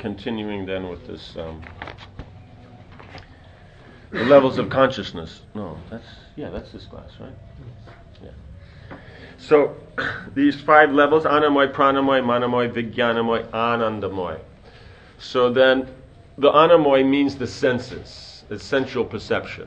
continuing then with this, the levels of consciousness. No, that's this class, right? Yeah. So, these 5 levels, Anamoy, Pranamoy, Manamoy, Vijnanamoy, Anandamoy. So then, the Anamoy means the senses, the sensual perception,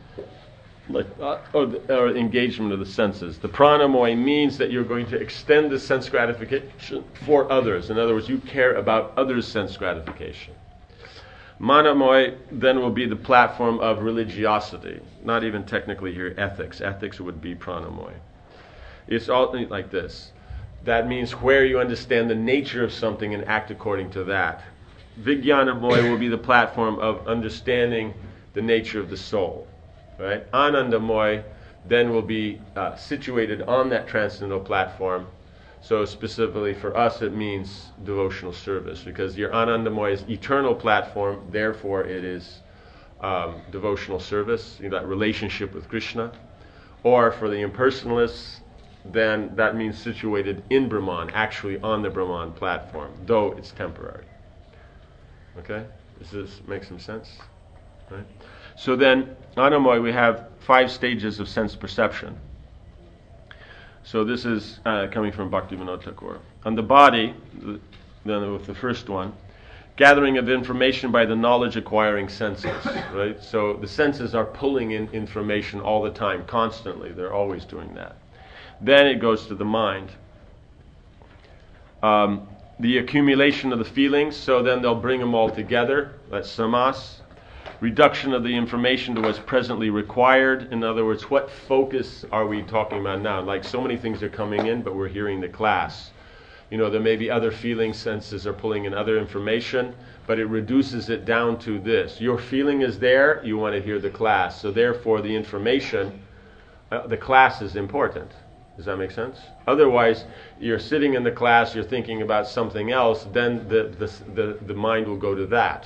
or engagement of the senses. The Pranamoy means that you're going to extend the sense gratification for others. In other words, you care about others' sense gratification. Manamoy then will be the platform of religiosity, not even technically here ethics. Ethics would be Pranamoy. It's all like this. That means where you understand the nature of something and act according to that. Vijnanamoy will be the platform of understanding the nature of the soul. Right? Anandamoy then will be situated on that transcendental platform. So specifically for us it means devotional service, because your Anandamoy is eternal platform, therefore it is devotional service, that relationship with Krishna. Or for the impersonalists, then that means situated in Brahman, actually on the Brahman platform, though it's temporary. Okay? Does this make some sense? Right? So then, Anamoy, we have 5 stages of sense perception. So this is coming from Bhaktivinoda Thakur. On the body, then with the first one, gathering of information by the knowledge-acquiring senses. Right? So the senses are pulling in information all the time, constantly. They're always doing that. Then it goes to the mind. The accumulation of the feelings, so then they'll bring them all together. That's samas. Reduction of the information to what's presently required. In other words, what focus are we talking about now? Like so many things are coming in, but we're hearing the class. There may be other feeling senses are pulling in other information, but it reduces it down to this. Your feeling is there, you want to hear the class. So therefore the information, the class is important. Does that make sense? Otherwise, you're sitting in the class, you're thinking about something else, then the mind will go to that.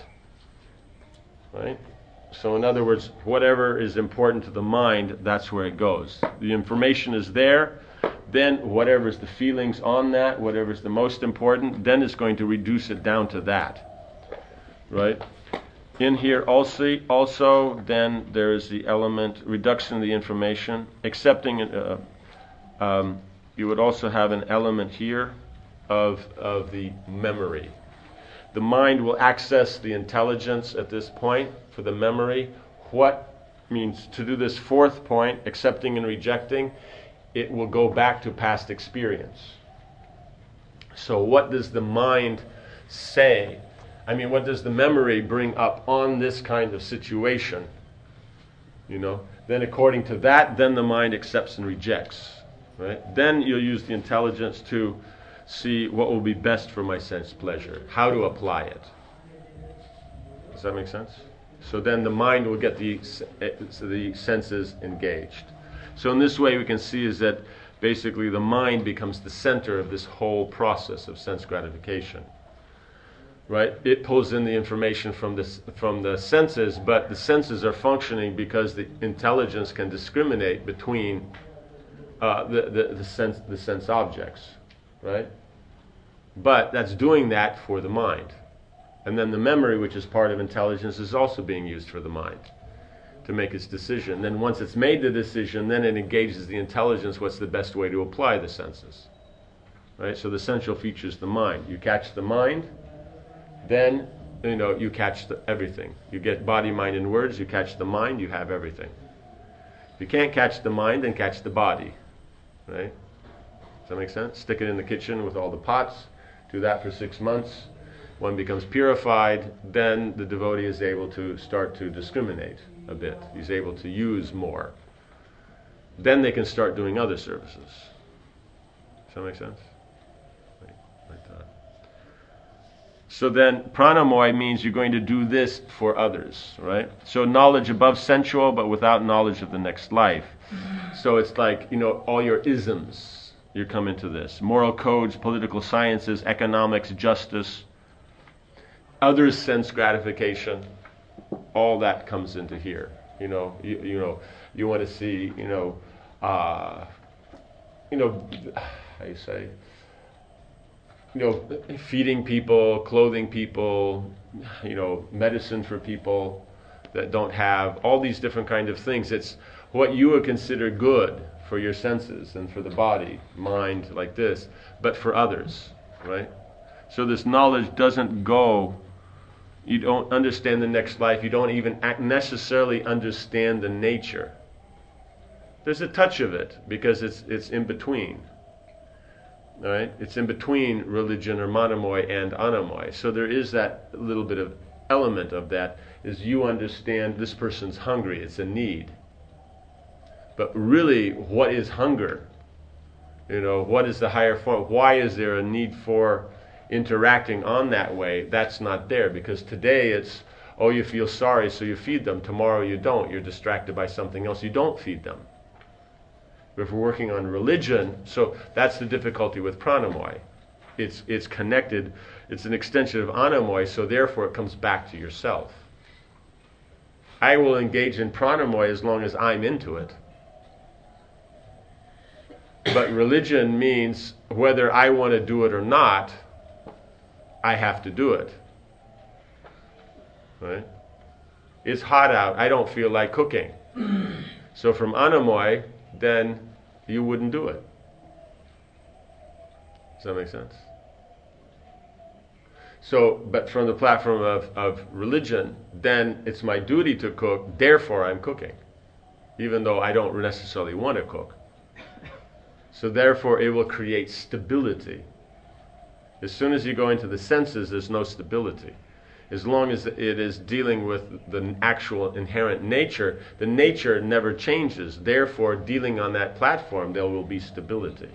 Right? So in other words, whatever is important to the mind, that's where it goes. The information is there, then whatever is the feelings on that, whatever is the most important, then it's going to reduce it down to that. Right? In here also then there is the element, reduction of the information, accepting, you would also have an element here of the memory. The mind will access the intelligence at this point for the memory. What means to do this 4th point, accepting and rejecting, it will go back to past experience. So what does the mind say? What does the memory bring up on this kind of situation? Then according to that, then the mind accepts and rejects. Right? Then you'll use the intelligence to see what will be best for my sense pleasure, how to apply it. Does that make sense? So then the mind will get the senses engaged. So in this way we can see is that basically the mind becomes the center of this whole process of sense gratification. Right? It pulls in the information from the senses, but the senses are functioning because the intelligence can discriminate between the sense objects. Right? But that's doing that for the mind. And then the memory, which is part of intelligence, is also being used for the mind to make its decision. Then once it's made the decision, then it engages the intelligence, what's the best way to apply the senses. Right? So the central feature is the mind. You catch the mind, then you catch everything. You get body, mind, and words, you catch the mind, you have everything. If you can't catch the mind, then catch the body. Right? Does that make sense? Stick it in the kitchen with all the pots. Do that for 6 months. One becomes purified. Then the devotee is able to start to discriminate a bit. He's able to use more. Then they can start doing other services. Does that make sense? Like that. So then pranamoy means you're going to do this for others, right? So knowledge above sensual, but without knowledge of the next life. So it's like, all your isms, you come into this. Moral codes, political sciences, economics, justice, others' sense gratification, all that comes into here. You want to see, how you say, feeding people, clothing people, medicine for people that don't have, all these different kind of things. It's what you would consider good for your senses and for the body, mind, like this, but for others, right? So this knowledge doesn't go, you don't understand the next life, you don't even necessarily understand the nature. There's a touch of it, because it's in between. Right? It's in between religion or monomoi and anomoi. So there is that little bit of element of that, is you understand this person's hungry, it's a need. But really, what is hunger? What is the higher form? Why is there a need for interacting on that way? That's not there, because today it's, you feel sorry, so you feed them. Tomorrow you don't. You're distracted by something else. You don't feed them. If we're working on religion, so that's the difficulty with pranamoi. It's connected, it's an extension of anomoi, so therefore it comes back to yourself. I will engage in pranamoi as long as I'm into it. But religion means whether I want to do it or not, I have to do it. Right? It's hot out, I don't feel like cooking. So from anomoi, then you wouldn't do it. Does that make sense? So, but from the platform of religion, then it's my duty to cook, therefore I'm cooking, even though I don't necessarily want to cook. So therefore it will create stability. As soon as you go into the senses, there's no stability. As long as it is dealing with the actual inherent nature, the nature never changes. Therefore, dealing on that platform, there will be stability.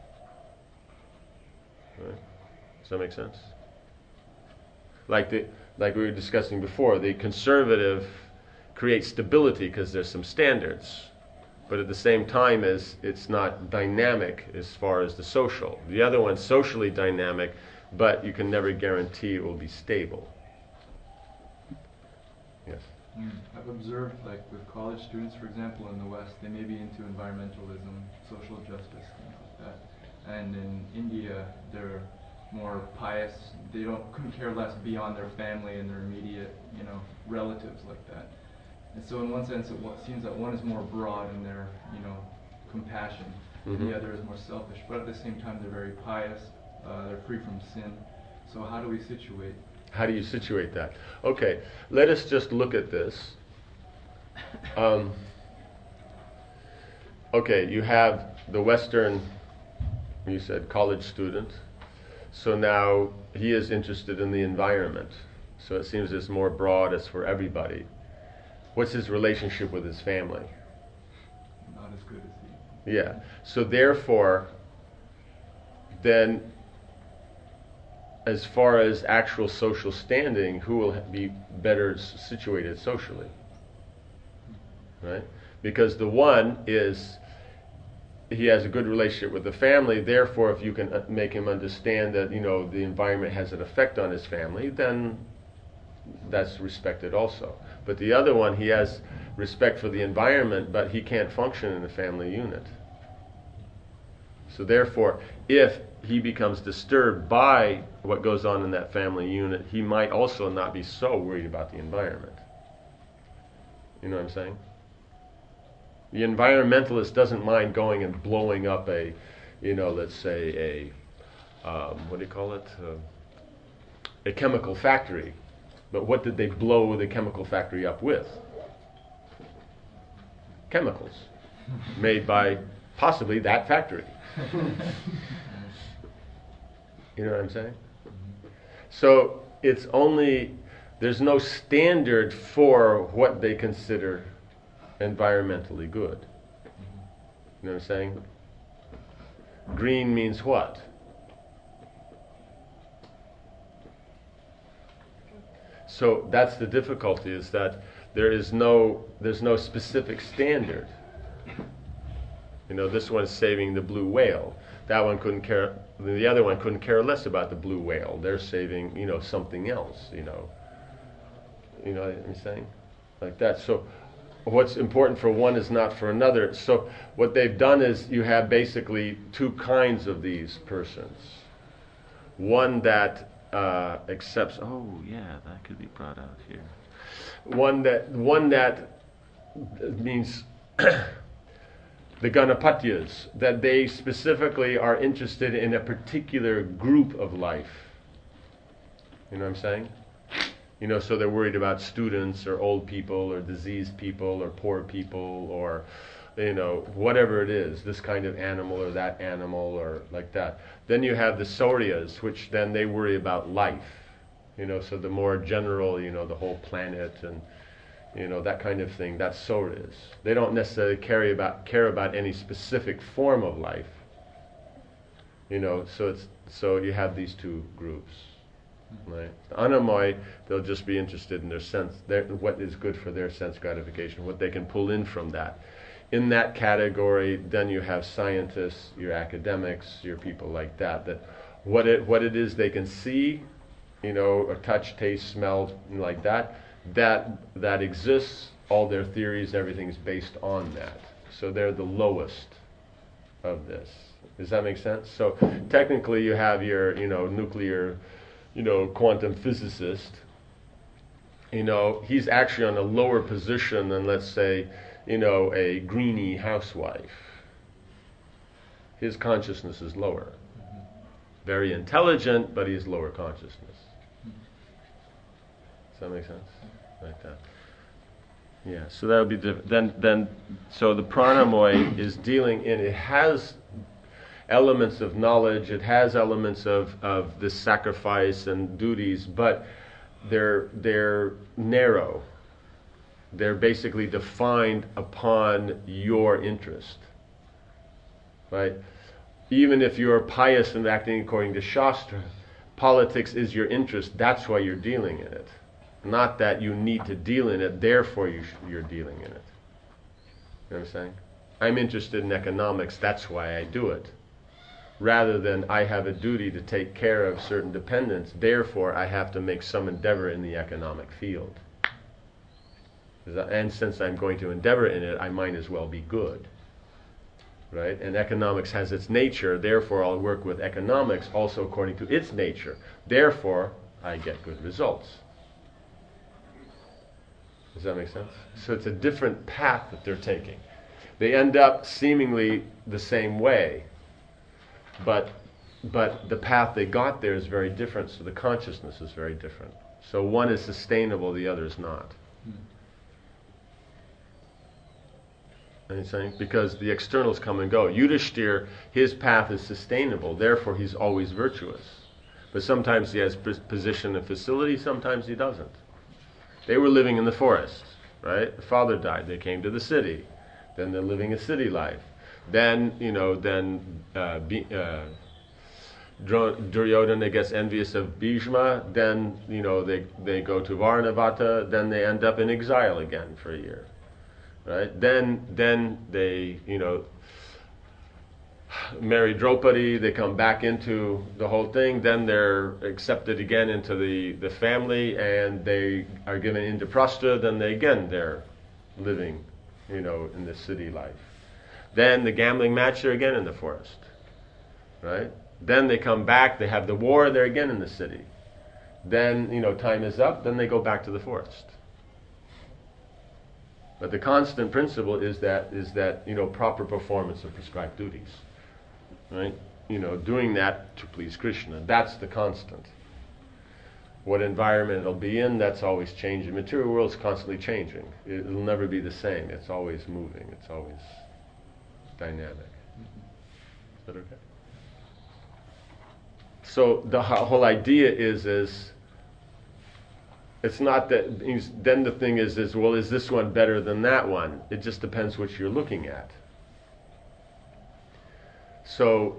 Right? Does that make sense? Like we were discussing before, the conservative creates stability because there's some standards. But at the same time, it's not dynamic as far as the social. The other one's socially dynamic, but you can never guarantee it will be stable. Yes. I've observed, with college students, for example, in the West, they may be into environmentalism, social justice, things like that. And in India, they're more pious. They couldn't care less beyond their family and their immediate, relatives like that. And so, in one sense, it seems that one is more broad in their, compassion, and the other is more selfish. But at the same time, they're very pious. They're free from sin. So, how do we situate? How do you situate that? Okay, let us just look at this. Okay, you have the Western, you said, college student. So now he is interested in the environment. So it seems it's more broad, it's for everybody. What's his relationship with his family? Not as good as he. Yeah. So therefore, then, as far as actual social standing, who will be better situated socially? Right? Because the one is, he has a good relationship with the family, therefore if you can make him understand that, the environment has an effect on his family, then that's respected also. But the other one, he has respect for the environment, but he can't function in a family unit. So therefore, if he becomes disturbed by what goes on in that family unit, he might also not be so worried about the environment. You know what I'm saying? The environmentalist doesn't mind going and blowing up a, let's say what do you call it? A chemical factory. But what did they blow the chemical factory up with? Chemicals made by possibly that factory. You know what I'm saying? So it's only, there's no standard for what they consider environmentally good. You know what I'm saying? Green means what? So that's the difficulty, is that there's no specific standard. This one's saving the blue whale. That one couldn't care, the other one couldn't care less about the blue whale. They're saving, something else, You know what I'm saying? Like that. So what's important for one is not for another. So what they've done is you have basically two kinds of these persons. one that accepts. Oh yeah, that could be brought out here. One that means the Ganapatyas, that they specifically are interested in a particular group of life. You know what I'm saying? You know, so they're worried about students or old people or diseased people or poor people or, you know, whatever it is, this kind of animal or that animal or like that. Then you have the Sauryas, which then they worry about life. You know, so the more general, you know, the whole planet and, you know, that kind of thing, that's Sauryas. They don't necessarily care about any specific form of life. You know, so you have these two groups. Right. The Anamoy, they'll just be interested in what is good for their sense gratification, what they can pull in from that. In that category, then you have scientists, your academics, your people like that. That what it is they can see, you know, or touch, taste, smell, like that. That exists. All their theories, everything's based on that. So they're the lowest of this. Does that make sense? So technically, you have your, you know, nuclear, you know, quantum physicist, you know, he's actually on a lower position than, let's say, you know, a greenie housewife. His consciousness is lower. Very intelligent, but he's lower consciousness. Does that make sense? Like that. Yeah, so that would be different. Then, so the pranamoy is dealing in, it has elements of knowledge, it has elements of this sacrifice and duties, but they're narrow. They're basically defined upon your interest. Right? Even if you're pious and acting according to Shastra, politics is your interest, that's why you're dealing in it. Not that you need to deal in it, therefore you're dealing in it. You know what I'm saying? I'm interested in economics, that's why I do it. Rather than I have a duty to take care of certain dependents, therefore I have to make some endeavor in the economic field. And since I'm going to endeavor in it, I might as well be good. Right? And economics has its nature, therefore I'll work with economics also according to its nature. Therefore, I get good results. Does that make sense? So it's a different path that they're taking. They end up seemingly the same way, but the path they got there is very different, so the consciousness is very different. So one is sustainable, the other is not. Anything? Because the externals come and go. Yudhishthir, his path is sustainable, therefore he's always virtuous. But sometimes he has position and facility, sometimes he doesn't. They were living in the forest, right? The father died, they came to the city. Then they're living a city life. Then, you know, Duryodhana gets envious of Bhishma. Then, you know, they go to Varnavata. Then they end up in exile again for a year. Right? Then they, you know, marry Draupadi. They come back into the whole thing. Then they're accepted again into the family, and they are given Indraprastha. Then they're living, you know, in the city life. Then the gambling match, they're again in the forest. Right? Then they come back. They have the war. They're again in the city. Then, you know, time is up. Then they go back to the forest. But the constant principle is that you know, proper performance of prescribed duties, right? You know, doing that to please Krishna. That's the constant. What environment it'll be in, that's always changing. The material world's constantly changing. It'll never be the same. It's always moving. It's always dynamic. Is that okay? So the whole idea is it's not that, then the thing is, well, is this one better than that one? It just depends what you're looking at. So,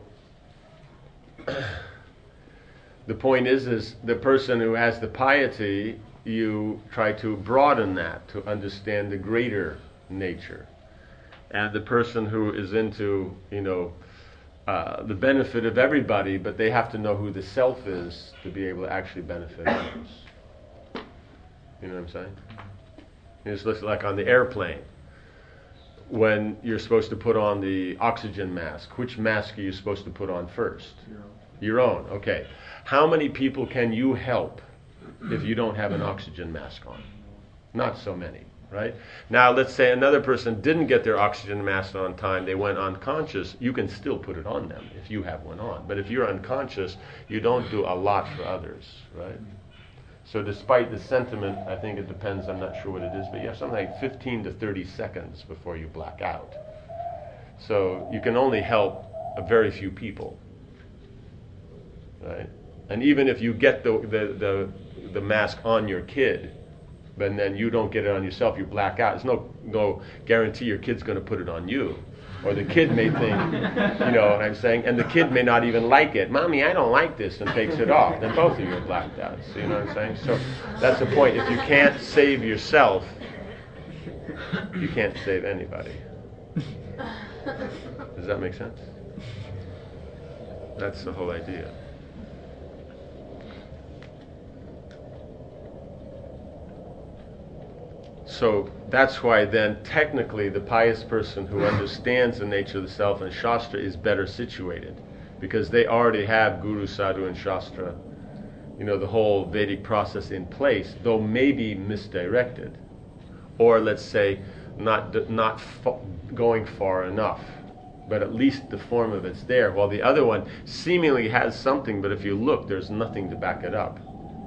the point is the person who has the piety, you try to broaden that to understand the greater nature. And the person who is into, you know, the benefit of everybody, but they have to know who the self is to be able to actually benefit others. You know what I'm saying? It's just like on the airplane. When you're supposed to put on the oxygen mask, which mask are you supposed to put on first? Your own, okay. How many people can you help if you don't have an oxygen mask on? Not so many, right? Now, let's say another person didn't get their oxygen mask on time, they went unconscious, you can still put it on them if you have one on. But if you're unconscious, you don't do a lot for others, right? So despite the sentiment, I think it depends, I'm not sure what it is, but you have something like 15 to 30 seconds before you black out. So you can only help a very few people, right? And even if you get the mask on your kid, but then you don't get it on yourself, you black out, there's no guarantee your kid's going to put it on you. Or the kid may think, you know what I'm saying, and the kid may not even like it. Mommy, I don't like this, and takes it off. Then both of you are blacked out. So you know what I'm saying? So that's the point. If you can't save yourself, you can't save anybody. Does that make sense? That's the whole idea. So that's why then technically the pious person who understands the nature of the self and Shastra is better situated, because they already have Guru, Sadhu and Shastra, you know, the whole Vedic process in place, though maybe misdirected, or let's say not going far enough, but at least the form of it's there, while the other one seemingly has something, but if you look, there's nothing to back it up.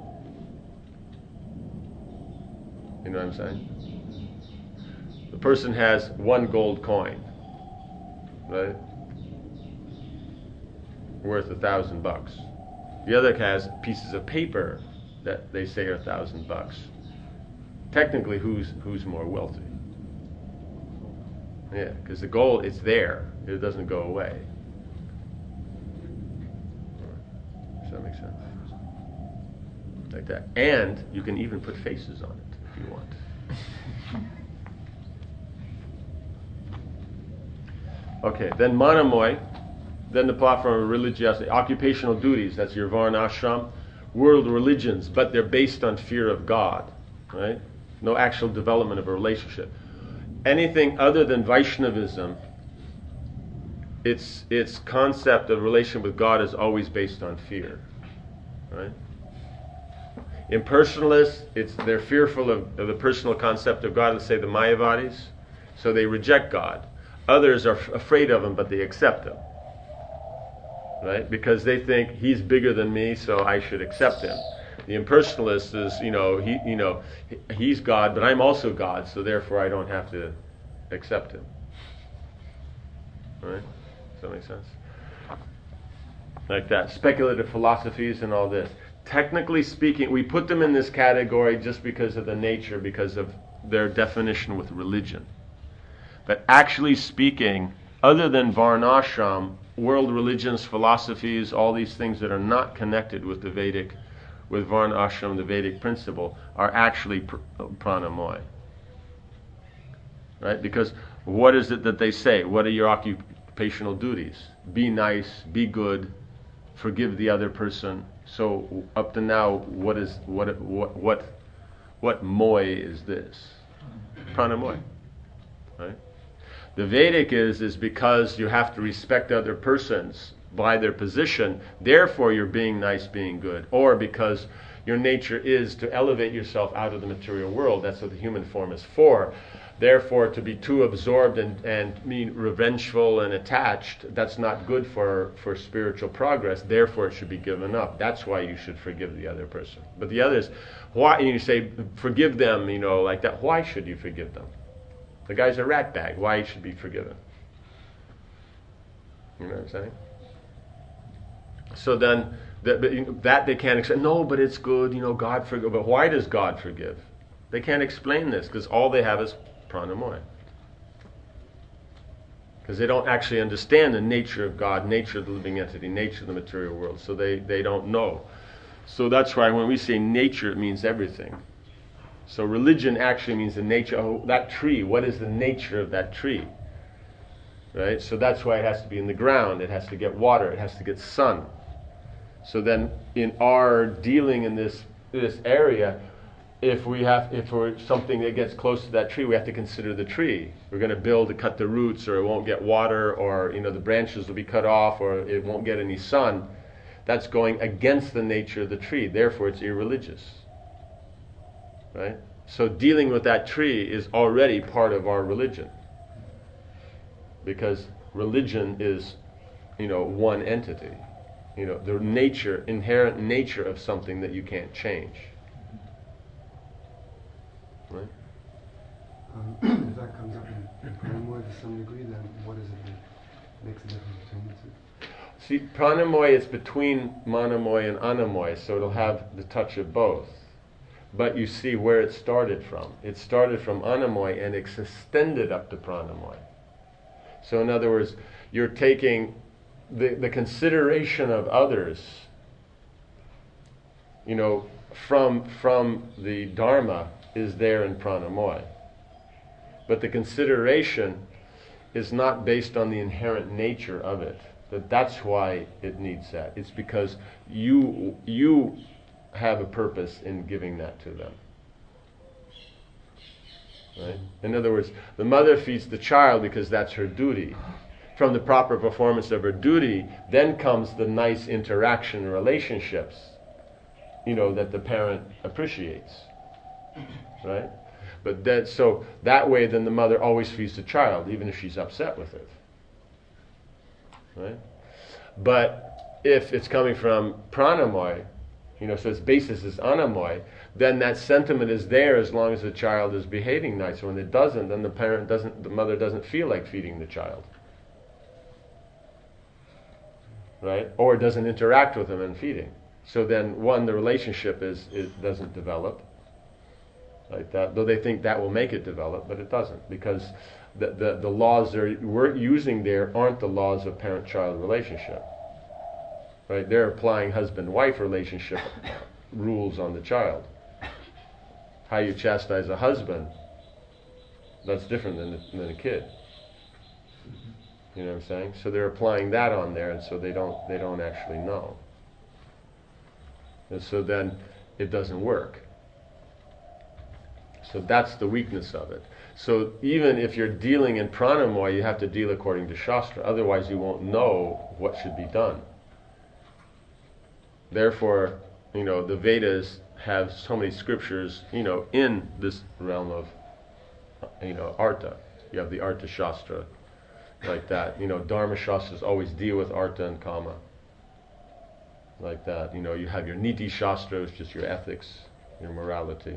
You know what I'm saying? The person has one gold coin, right? Worth $1,000. The other has pieces of paper that they say are $1,000. Technically, who's more wealthy? Yeah, because the gold, it's there. It doesn't go away. Does that make sense? Like that. And you can even put faces on it if you want. Okay, then Manamoy, then the platform of religiosity, occupational duties, that's your Varna ashram, world religions, but they're based on fear of God, right? No actual development of a relationship. Anything other than Vaishnavism, its concept of relation with God is always based on fear, right? Impersonalists, they're fearful of the personal concept of God, let's say the Mayavadis, so they reject God. Others are afraid of him, but they accept him, right? Because they think he's bigger than me, so I should accept him. The impersonalist is, he's God, but I'm also God, so therefore I don't have to accept him. Right? Does that make sense? Like that. Speculative philosophies and all this. Technically speaking, we put them in this category just because of the nature, because of their definition with religion. But actually speaking, other than Varnashram, world religions, philosophies, all these things that are not connected with the Vedic, with Varna Ashram, the Vedic principle, are actually pranamoy. Right? Because what is it that they say? What are your occupational duties? Be nice, be good, forgive the other person. So up to now, what moy is this? Pranamoy. Right? The Vedic is because you have to respect other persons by their position, therefore you're being nice, being good, or because your nature is to elevate yourself out of the material world. That's what the human form is for. Therefore, to be too absorbed and mean revengeful and attached, that's not good for spiritual progress. Therefore, it should be given up. That's why you should forgive the other person. But the others, why? And you say, forgive them, like that. Why should you forgive them? The guy's a rat bag. Why he should be forgiven? You know what I'm saying? So then, that they can't explain. No, but it's good, God forgive. But why does God forgive? They can't explain this because all they have is pranamoy. Because they don't actually understand the nature of God, nature of the living entity, nature of the material world. So they don't know. So that's why when we say nature, it means everything. So religion actually means the nature of that tree. What is the nature of that tree? Right? So that's why it has to be in the ground. It has to get water. It has to get sun. So then in our dealing in this area, if we're something that gets close to that tree, we have to consider the tree. We're going to build to cut the roots, or it won't get water, or the branches will be cut off, or it won't get any sun. That's going against the nature of the tree. Therefore, it's irreligious. Right? So dealing with that tree is already part of our religion. Because religion is, one entity. The inherent nature of something that you can't change. Right? If that comes up in Pranamoy to some degree, then what is it that makes a difference between the two? See, Pranamoy is between Manamoy and Anamoy, so it'll have the touch of both. But you see where it started from. It started from Anamoy and it's extended up to Pranamoy. So in other words, you're taking the consideration of others, from the Dharma is there in Pranamoy. But the consideration is not based on the inherent nature of it. That's why it needs that. It's because you have a purpose in giving that to them. Right? In other words, the mother feeds the child because that's her duty. From the proper performance of her duty, then comes the nice interaction relationships, that the parent appreciates. Right? But that way, then the mother always feeds the child, even if she's upset with it. Right? But if it's coming from Pranamoy, so its basis is Anamoy, then that sentiment is there as long as the child is behaving nice. So when it doesn't, then the mother doesn't feel like feeding the child. Right? Or doesn't interact with him in feeding. So then, the relationship doesn't develop. Like that, though they think that will make it develop, but it doesn't, because the laws we're using there aren't the laws of parent-child relationship. Right? They're applying husband-wife relationship rules on the child. How you chastise a husband, that's different than a kid. You know what I'm saying? So they're applying that on there, and so they don't actually know. And so then it doesn't work. So that's the weakness of it. So even if you're dealing in Pranamoy, you have to deal according to Shastra. Otherwise you won't know what should be done. Therefore, the Vedas have so many scriptures, in this realm of, Artha. You have the Artha Shastra, like that. Dharma Shastras always deal with Artha and Kama. Like that. You have your Niti Shastra, which is your ethics, your morality.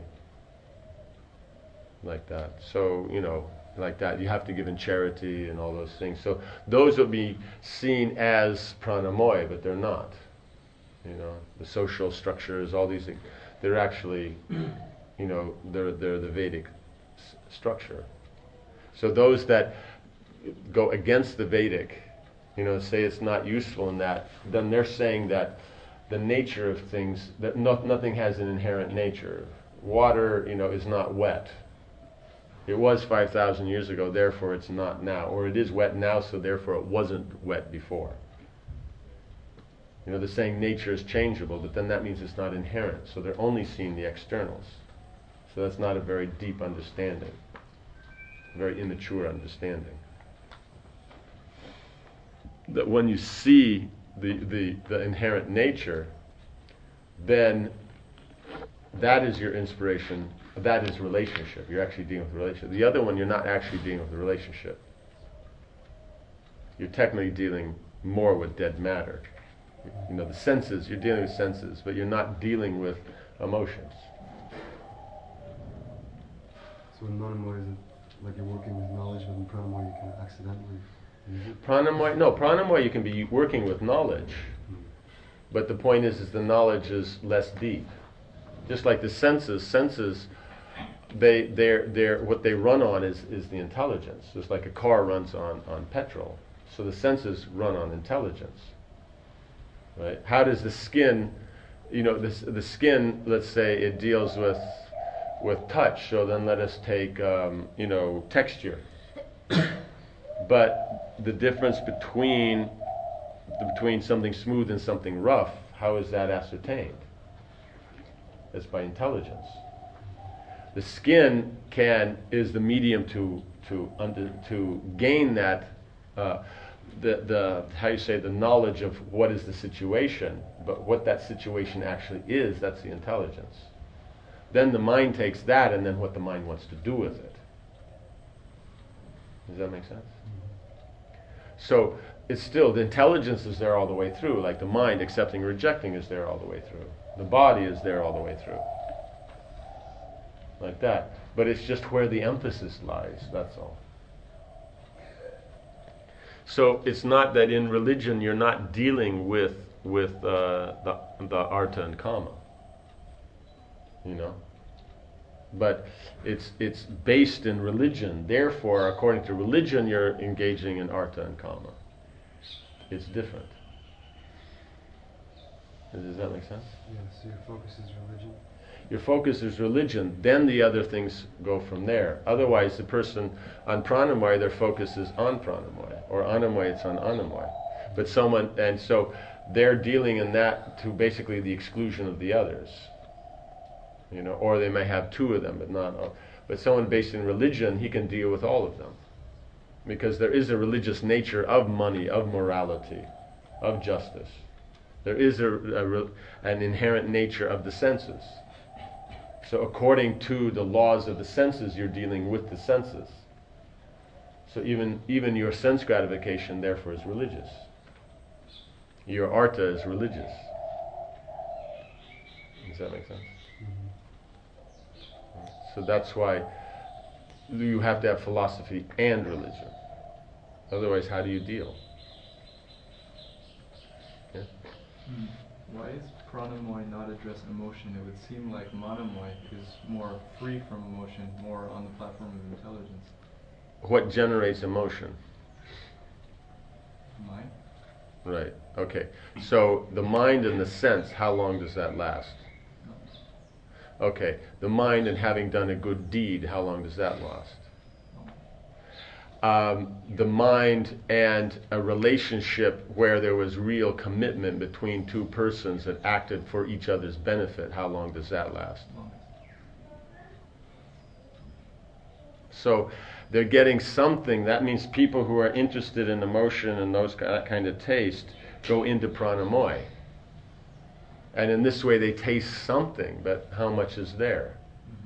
Like that. So, like that. You have to give in charity and all those things. So those will be seen as Pranamoy, but they're not. The social structures, all these things, they're actually, they're the Vedic structure. So those that go against the Vedic, say it's not useful in that, then they're saying that the nature of things, that nothing has an inherent nature. Water, is not wet. It was 5,000 years ago, therefore it's not now. Or it is wet now, so therefore it wasn't wet before. They're saying nature is changeable, but then that means it's not inherent. So they're only seeing the externals. So that's not a very deep understanding. A very immature understanding. That when you see the inherent nature, then that is your inspiration. That is relationship. You're actually dealing with relationship. The other one, you're not actually dealing with the relationship. You're technically dealing more with dead matter. The senses, you're dealing with senses, but you're not dealing with emotions. So in Manamoy, is it like you're working with knowledge, but in Pranamoy you can accidentally use it? Pranamoy you can be working with knowledge. But the point is the knowledge is less deep. Just like the senses, they're what they run on is the intelligence. Just like a car runs on petrol. So the senses run on intelligence. Right? How does the skin, the skin, let's say it deals with touch, so then let us take, texture. But the difference between something smooth and something rough, how is that ascertained? It's by intelligence. The skin is the medium to gain that the how you say, the knowledge of what is the situation, but what that situation actually is, that's the intelligence. Then the mind takes that, and then what the mind wants to do with it. Does that make sense? So it's still, the intelligence is there all the way through, like the mind accepting and rejecting is there all the way through. The body is there all the way through. Like that. But it's just where the emphasis lies, that's all. So it's not that in religion you're not dealing with the artha and kama, you know. But it's based in religion. Therefore, according to religion, you're engaging in artha and kama. It's different. Does that make sense? Yeah, so your focus is religion. Your focus is religion, then the other things go from there. Otherwise, the person on pranamaya, their focus is on pranamaya, or anamaya, it's on anamaya. But and so they're dealing in that to basically the exclusion of the others. You know, or they may have two of them, but not all. But someone based in religion, he can deal with all of them. Because there is a religious nature of money, of morality, of justice. There is an inherent nature of the senses. So according to the laws of the senses, you're dealing with the senses. So even your sense gratification, therefore, is religious. Your artha is religious. Does that make sense? So that's why you have to have philosophy and religion. Otherwise, how do you deal? Yeah? Why is pranamaya not address emotion? It would seem like manamaya is more free from emotion, more on the platform of intelligence. What generates emotion? Mind? Right, okay. So the mind and the sense, how long does that last? Okay, the mind and having done a good deed, how long does that last? The mind and a relationship where there was real commitment between two persons that acted for each other's benefit, how long does that last? So they're getting something. That means people who are interested in emotion and that kind of taste go into pranamaya. And in this way they taste something, but how much is there?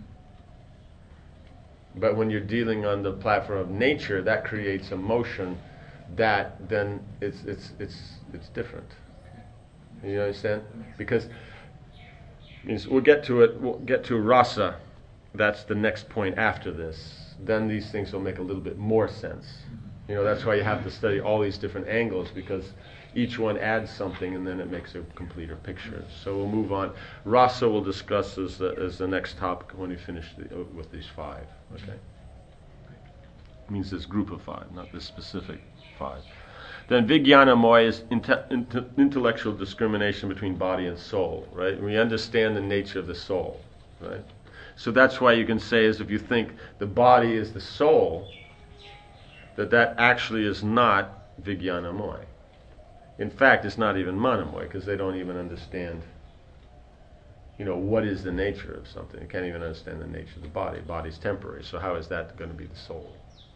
But when you're dealing on the platform of nature, that creates emotion. That then it's different. You understand? Because we'll get to it. We'll get to rasa. That's the next point after this. Then these things will make a little bit more sense. You know, that's why you have to study all these different angles, because each one adds something, and then it makes a completer picture. So we'll move on. Rasa we'll discuss as the next topic when we finish with these five. Okay. It means this group of five, not this specific five. Then Vijnanamoya is intellectual discrimination between body and soul. Right? We understand the nature of the soul. Right? So that's why you can say, as if you think the body is the soul, that actually is not Vijnanamoya. In fact, it's not even Manamoya, because they don't even understand, what is the nature of something. They can't even understand the nature of the body. Body's temporary, so how is that going to be the soul?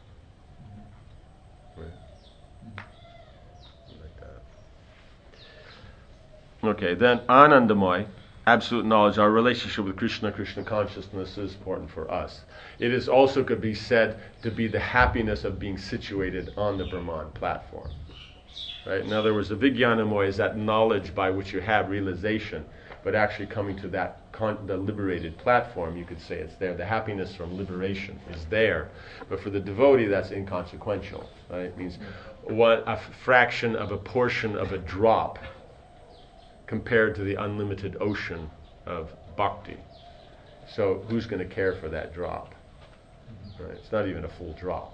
Right? Like that. Okay, then Anandamoya, absolute knowledge, our relationship with Krishna consciousness is important for us. It is also could be said to be the happiness of being situated on the Brahman platform. Right? In other words, the Vijnanamoya is that knowledge by which you have realization, but actually coming to that the liberated platform, you could say it's there. The happiness from liberation is there. But for the devotee, that's inconsequential. Right? It means a fraction of a portion of a drop compared to the unlimited ocean of bhakti. So who's going to care for that drop? Right? It's not even a full drop.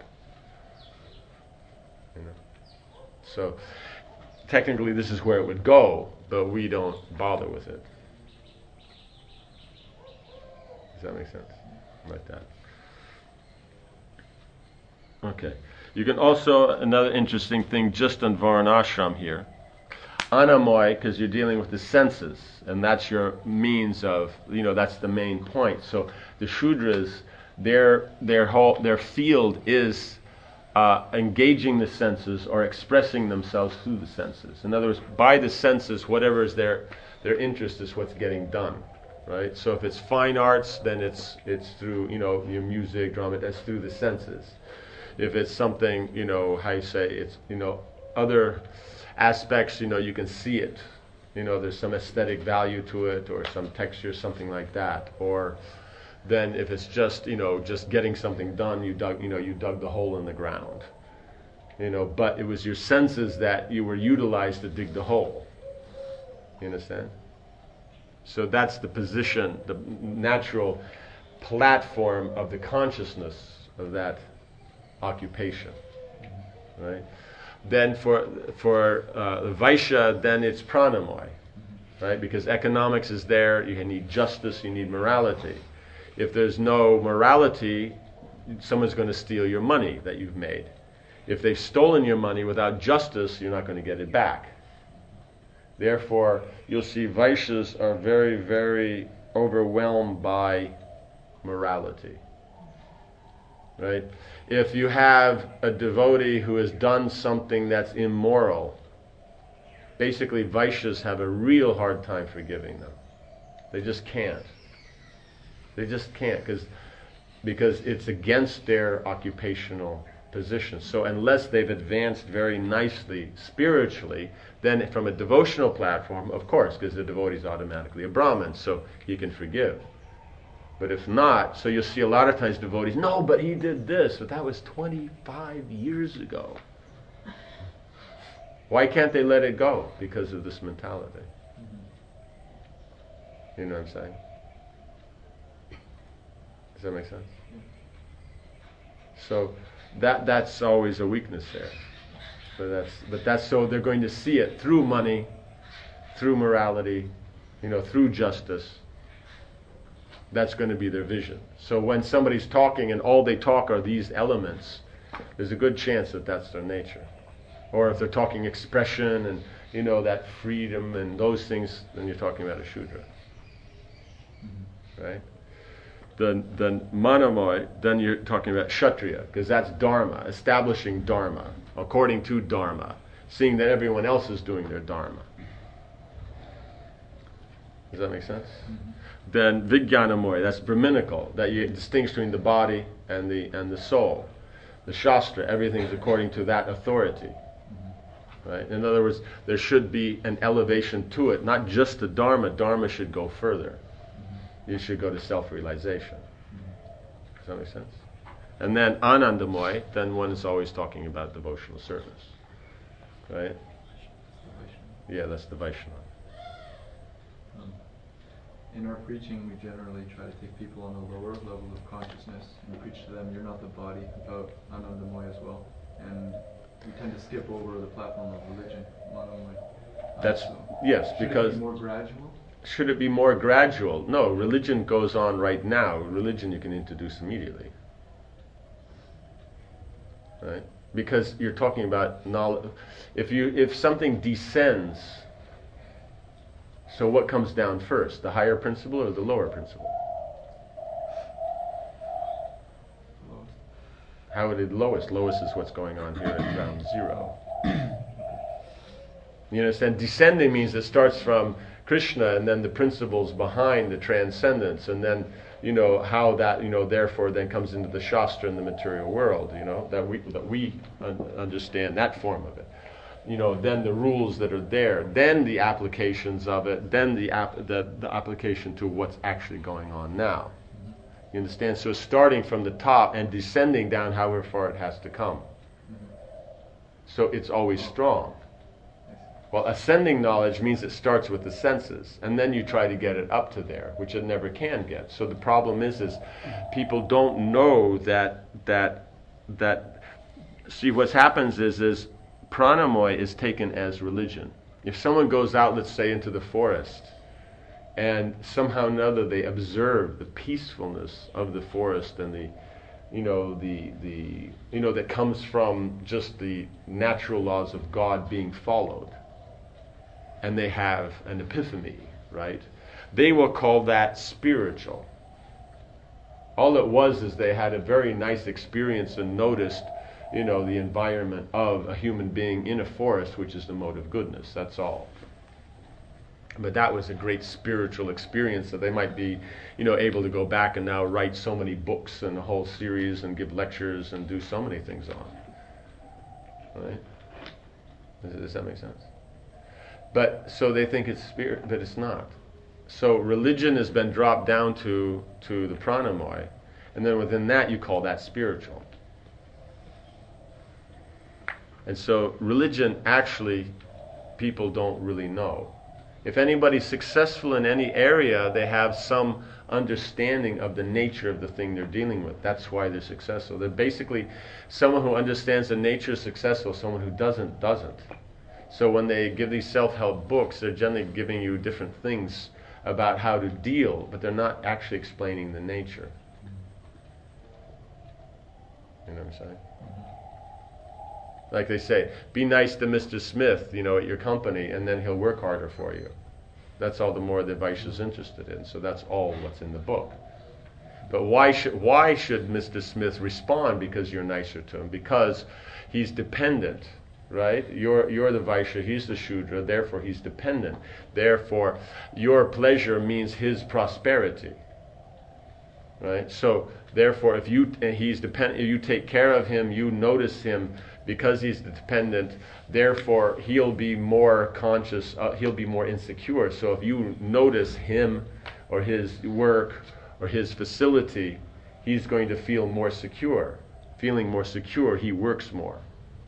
So technically this is where it would go, but we don't bother with it. Does that make sense? Like that. Okay. You can also, another interesting thing just on Varnashram here, Anamoy, because you're dealing with the senses, and that's your means of, that's the main point. So the Shudras, their field is engaging the senses or expressing themselves through the senses. In other words, by the senses, whatever is their interest is what's getting done, right? So if it's fine arts, then it's through, your music, drama, that's through the senses. If it's something, how you say, it's, other aspects, you can see it. There's some aesthetic value to it or some texture, something like that. Or then if it's just, just getting something done, you dug the hole in the ground. But it was your senses that you were utilized to dig the hole. You understand? So that's the position, the natural platform of the consciousness of that occupation, right? Then for Vaishya, then it's pranamoy, right? Because economics is there, you need justice, you need morality. If there's no morality, someone's going to steal your money that you've made. If they've stolen your money without justice, you're not going to get it back. Therefore, you'll see Vaishyas are very, very overwhelmed by morality. Right? If you have a devotee who has done something that's immoral, basically Vaishyas have a real hard time forgiving them. They just can't. They just can't because it's against their occupational position. So unless they've advanced very nicely spiritually, then from a devotional platform, of course, because the devotee is automatically a Brahmin, so he can forgive. But if not, so you'll see a lot of times devotees, no, but he did this, but that was 25 years ago. Why can't they let it go? Because of this mentality. You know what I'm saying? Does that make sense? So that's always a weakness there. But that's so they're going to see it through money, through morality, through justice. That's going to be their vision. So when somebody's talking and all they talk are these elements, there's a good chance that that's their nature. Or if they're talking expression and that freedom and those things, then you're talking about a Shudra. Right? Then Manamoy, then you're talking about Kshatriya, because that's Dharma, establishing Dharma, according to Dharma, seeing that everyone else is doing their Dharma. Does that make sense? Mm-hmm. Then Vijnanamoy, that's Brahminical, that you distinguish between the body and the soul. The Shastra, everything's according to that authority. Mm-hmm. Right? In other words, there should be an elevation to it, not just the Dharma. Dharma should go further. You should go to self-realization. Does that make sense? And then Anandamoy, then one is always talking about devotional service. Right? Yeah, that's the Vaishnava. In our preaching, we generally try to take people on a lower level of consciousness and preach to them, you're not the body, about Anandamoy as well. And we tend to skip over the platform of religion, Manamoy. Yes, because... Should it be more gradual? Should it be more gradual? No, religion goes on right now. Religion you can introduce immediately. Right? Because you're talking about knowledge. If something descends, so what comes down first? The higher principle or the lower principle? Lowest. How would it lowest? Lowest is what's going on here at ground zero. You understand? Descending means it starts from Krishna, and then the principles behind the transcendence, and then how that therefore then comes into the Shastra and the material world. That we understand that form of it. Then the rules that are there, then the applications of it, then the application to what's actually going on now. You understand? So starting from the top and descending down however far it has to come. So it's always strong. Well, ascending knowledge means it starts with the senses, and then you try to get it up to there, which it never can get. So the problem is people don't know that. See, what happens is pranamoy is taken as religion. If someone goes out, let's say, into the forest, and somehow or another they observe the peacefulness of the forest and that comes from just the natural laws of God being followed, and they have an epiphany, right? They will call that spiritual. All it was is they had a very nice experience and noticed, the environment of a human being in a forest, which is the mode of goodness. That's all. But that was a great spiritual experience that they might be, able to go back and now write so many books and a whole series and give lectures and do so many things on. Right? Does that make sense? But so they think it's spirit, but it's not. So religion has been dropped down to the pranamoi, and then within that you call that spiritual. And so religion, actually, people don't really know. If anybody's successful in any area, they have some understanding of the nature of the thing they're dealing with. That's why they're successful. They're basically someone who understands the nature is successful. Someone who doesn't. So when they give these self-help books, they're generally giving you different things about how to deal, but they're not actually explaining the nature. You know what I'm saying? Like they say, be nice to Mr. Smith, at your company, and then he'll work harder for you. That's all the more the Vaishya's interested in. So that's all what's in the book. But why should Mr. Smith respond because you're nicer to him? Because he's dependent, right? You're the Vaishya, he's the Shudra, therefore he's dependent. Therefore, your pleasure means his prosperity. Right? So therefore, if he's dependent, you take care of him, you notice him. Because he's dependent, therefore he'll be more conscious, he'll be more insecure. So if you notice him or his work or his facility, he's going to feel more secure. Feeling more secure, he works more.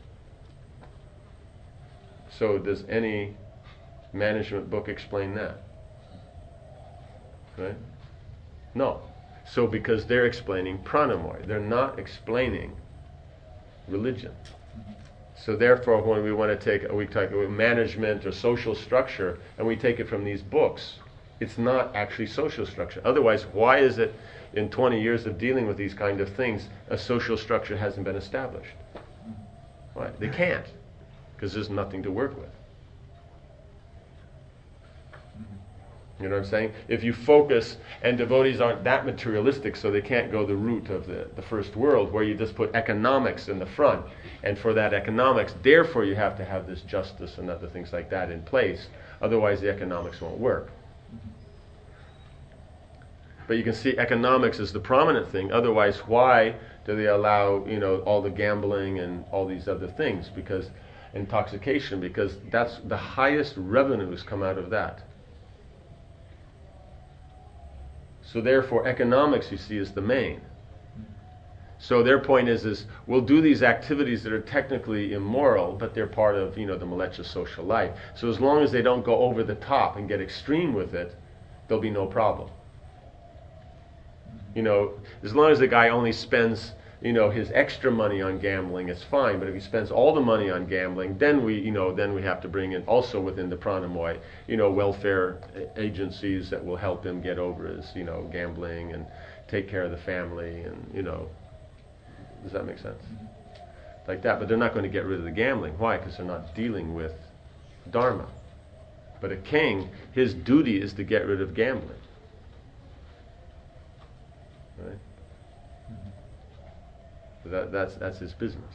So does any management book explain that? Right? No. So because they're explaining pranamoi, they're not explaining religion. So therefore, when we want to we talk about management or social structure, and we take it from these books, it's not actually social structure. Otherwise, why is it in 20 years of dealing with these kind of things, a social structure hasn't been established? Why? They can't, because there's nothing to work with. You know what I'm saying? If you focus, and devotees aren't that materialistic, so they can't go the route of the first world, where you just put economics in the front, and for that economics, therefore you have to have this justice and other things like that in place. Otherwise the economics won't work. But you can see economics is the prominent thing. Otherwise, why do they allow, all the gambling and all these other things? Because intoxication, because that's the highest revenues come out of that. So therefore, economics, you see, is the main. So their point is we'll do these activities that are technically immoral, but they're part of, the Mleccha social life. So as long as they don't go over the top and get extreme with it, there'll be no problem. As long as the guy only spends, his extra money on gambling, it's fine. But if he spends all the money on gambling, then we have to bring in also within the pranamoi, welfare agencies that will help him get over his, gambling and take care of the family and, does that make sense? Like that. But they're not going to get rid of the gambling. Why? Because they're not dealing with dharma. But a king, his duty is to get rid of gambling. Right? That's his business.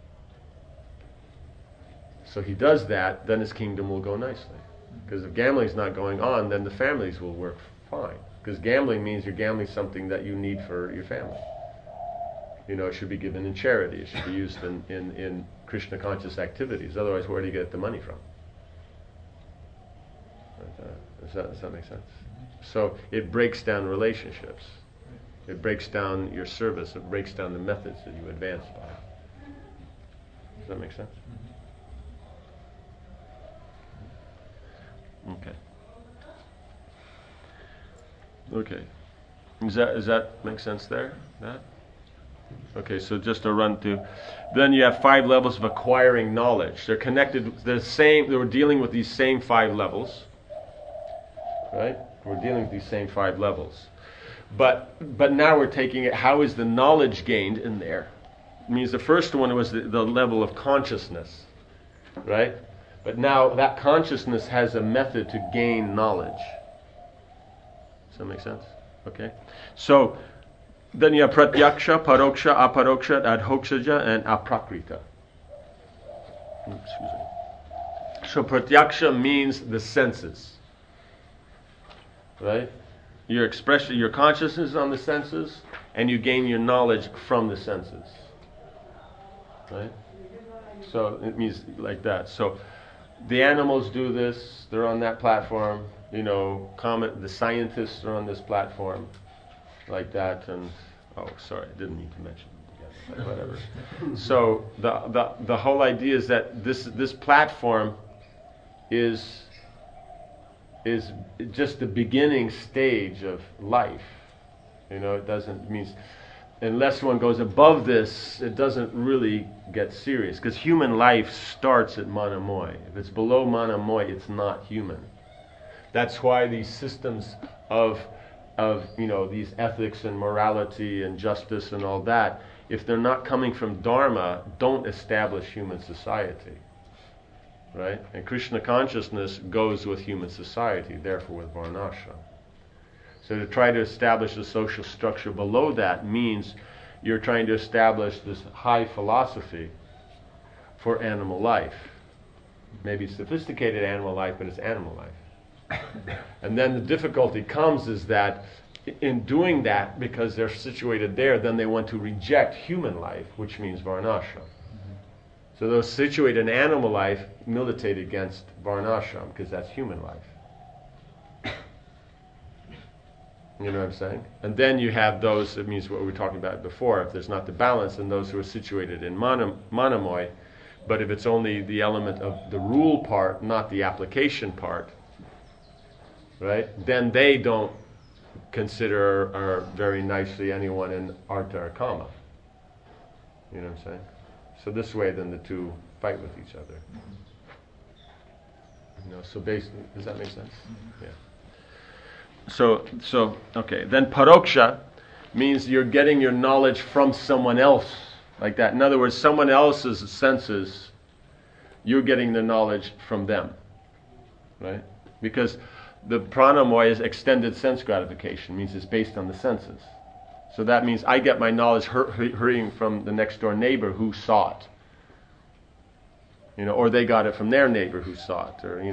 So he does that, then his kingdom will go nicely. Because if gambling's not going on, then the families will work fine. Because gambling means you're gambling something that you need for your family. It should be given in charity. It should be used in Krishna conscious activities. Otherwise, where do you get the money from? Does that make sense? So it breaks down relationships. It breaks down your service. It breaks down the methods that you advance by. Does that make sense? Okay. Does that make sense there? That? Okay, so just to run through. Then you have 5 levels of acquiring knowledge. They're connected, they were dealing with these same 5 levels. Right? We're dealing with these same 5 levels. But now we're taking it, how is the knowledge gained in there? It means the first one was the level of consciousness. Right? But now that consciousness has a method to gain knowledge. Does that make sense? Okay. So Then you have pratyaksha, paroksha, aparoksha, adhokshaja, and aprakrita. Excuse me. So pratyaksha means the senses, right? Your expression, your consciousness is on the senses, and you gain your knowledge from the senses, right? So it means like that. So the animals do this; they're on that platform. The scientists are on this platform, like that. And sorry, I didn't mean to mention them together, but whatever. So the whole idea is that this platform is just the beginning stage of life. It doesn't mean unless one goes above this, it doesn't really get serious, because human life starts at Manamoy. If it's below Manamoy, it's not human. That's why these systems of these ethics and morality and justice and all that, if they're not coming from Dharma, don't establish human society. Right? And Krishna consciousness goes with human society, therefore with Varnashram. So to try to establish a social structure below that means you're trying to establish this high philosophy for animal life. Maybe sophisticated animal life, but it's animal life. And then the difficulty comes is that in doing that, because they're situated there, then they want to reject human life, which means Varnashram. So those situated in animal life militate against Varnashram, because that's human life. You know what I'm saying? And then you have those, it means what we were talking about before, if there's not the balance, then those who are situated in Manamoy, but if it's only the element of the rule part, not the application part, right, then they don't consider or very nicely anyone in Artha or Kama. You know what I'm saying? So this way, then the two fight with each other. So basically, does that make sense? Yeah. So okay. Then paroksha means you're getting your knowledge from someone else, like that. In other words, someone else's senses, you're getting the knowledge from them, right? Because the pranamoy is extended sense gratification, means it's based on the senses. So that means I get my knowledge hurrying from the next door neighbor who saw it. Or they got it from their neighbor who saw it, or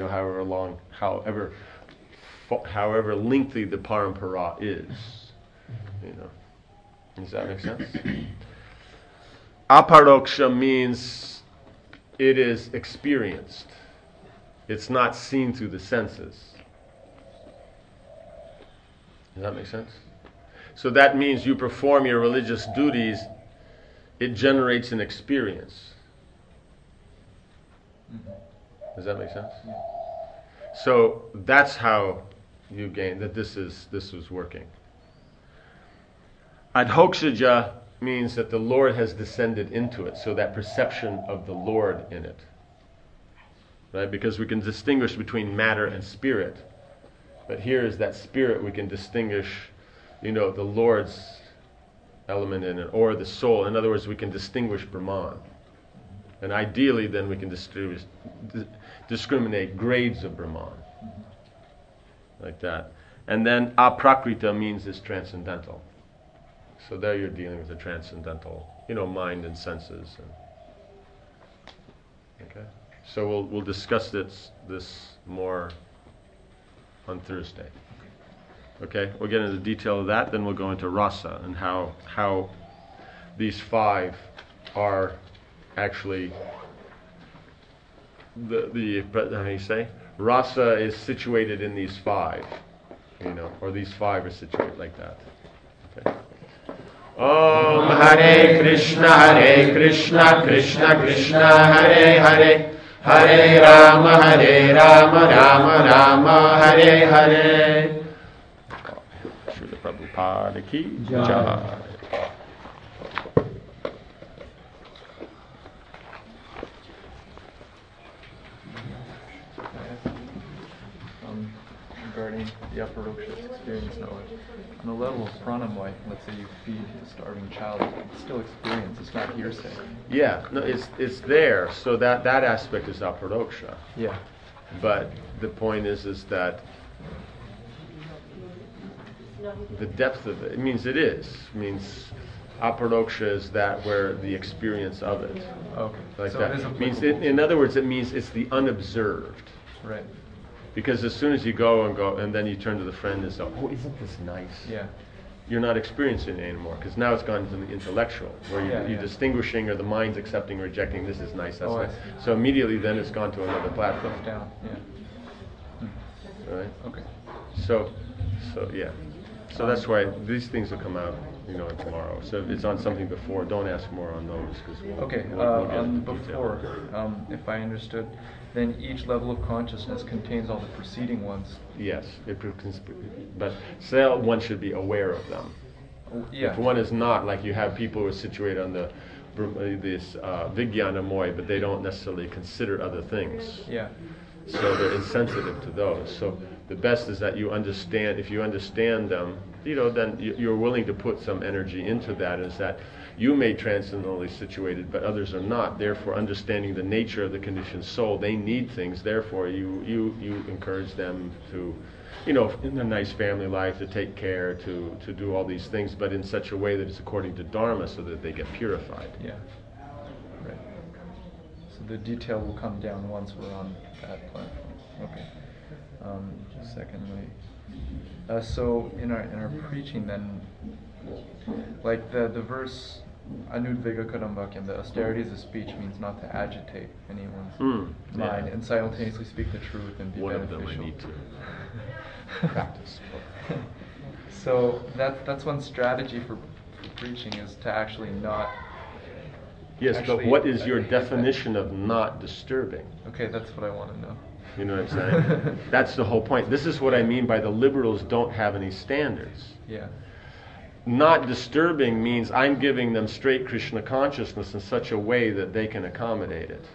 however lengthy the parampara is. Does that make sense? Aparoksha means it is experienced. It's not seen through the senses. Does that make sense? So that means you perform your religious duties, it generates an experience. Does that make sense? Yeah. So that's how you gain that this was working. Adhokshaja means that the Lord has descended into it, so that perception of the Lord in it. Right? Because we can distinguish between matter and spirit. But here is that spirit we can distinguish, the Lord's element in it, or the soul. In other words, we can distinguish Brahman. And ideally, then we can discriminate grades of Brahman. Like that. And then aprakrita means it's transcendental. So there you're dealing with the transcendental, mind and senses. Okay? So we'll discuss this more on Thursday. Okay? We'll get into the detail of that, then we'll go into rasa and how these five are actually how do you say? Rasa is situated in these five, or these five are situated like that. Okay. Om Hare Krishna, Krishna Krishna, Hare Hare, Hare Rama, Rama Rama, Hare Hare. Srila Prabhupada ki jai. Regarding the Aparoksha experience knowledge. On the level of pranamaya, let's say you feed a starving child, it's still experience, it's not hearsay. Yeah, no, it's there, so that aspect is Aparoksha. Yeah. But the point is that the depth of it. It means it is. It means aparoksha is that where the experience of it. Okay. Like So that. it is Means applicable. in other words, it means it's the unobserved. Right. Because as soon as you go and then you turn to the friend and say, "Oh, isn't this nice?" Yeah. You're not experiencing it anymore because now it's gone to the intellectual, where you're distinguishing, or the mind's accepting, rejecting. This is nice. That's Oh, I nice. see. So immediately, then it's gone to another platform, Down. Yeah. right? Okay. So yeah. So that's why these things will come out, tomorrow. So if it's on something before, don't ask more on those because Okay. we'll get On into detail. before, if I understood, then each level of consciousness contains all the preceding ones. Yes, but still one should be aware of them. Yeah. If one is not, like you have people who are situated on this Vijnanamoy, but they don't necessarily consider other things. Yeah. So they're insensitive to those. So the best is that you understand, if you understand them, then you're willing to put some energy into that, is that you may transcendentally situated, but others are not. Therefore, understanding the nature of the conditioned soul, they need things. Therefore, you encourage them to, in a nice family life, to take care, to do all these things, but in such a way that it's according to Dharma, so that they get purified. Yeah. Right. So the detail will come down once we're on that platform. Okay. Secondly, so in our preaching, then, like the verse Anudviga Kadambakyan, the austerities of speech means not to agitate anyone's mind, and simultaneously speak the truth and be One beneficial. of them I need to practice. So that's one strategy for preaching, is to actually not. Yes, but actually, what is your hit that. definition of not disturbing? Okay, that's what I want to know. You know what I'm saying? That's the whole point. This is what I mean by the liberals don't have any standards. Yeah. Not disturbing means I'm giving them straight Krishna consciousness in such a way that they can accommodate it.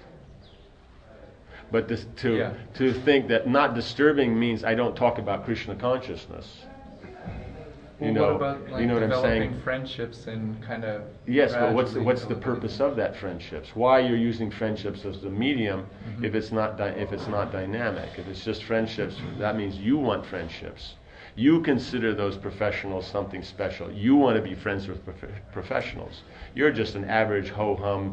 But to think that not disturbing means I don't talk about Krishna consciousness. Well, what about like you know what I'm developing saying? friendships and kind of Yes, but what's the gradually purpose of that friendships? Why you're using friendships as the medium if it's not dynamic? If it's just friendships, that means you want friendships. You consider those professionals something special. You want to be friends with professionals. You're just an average ho-hum,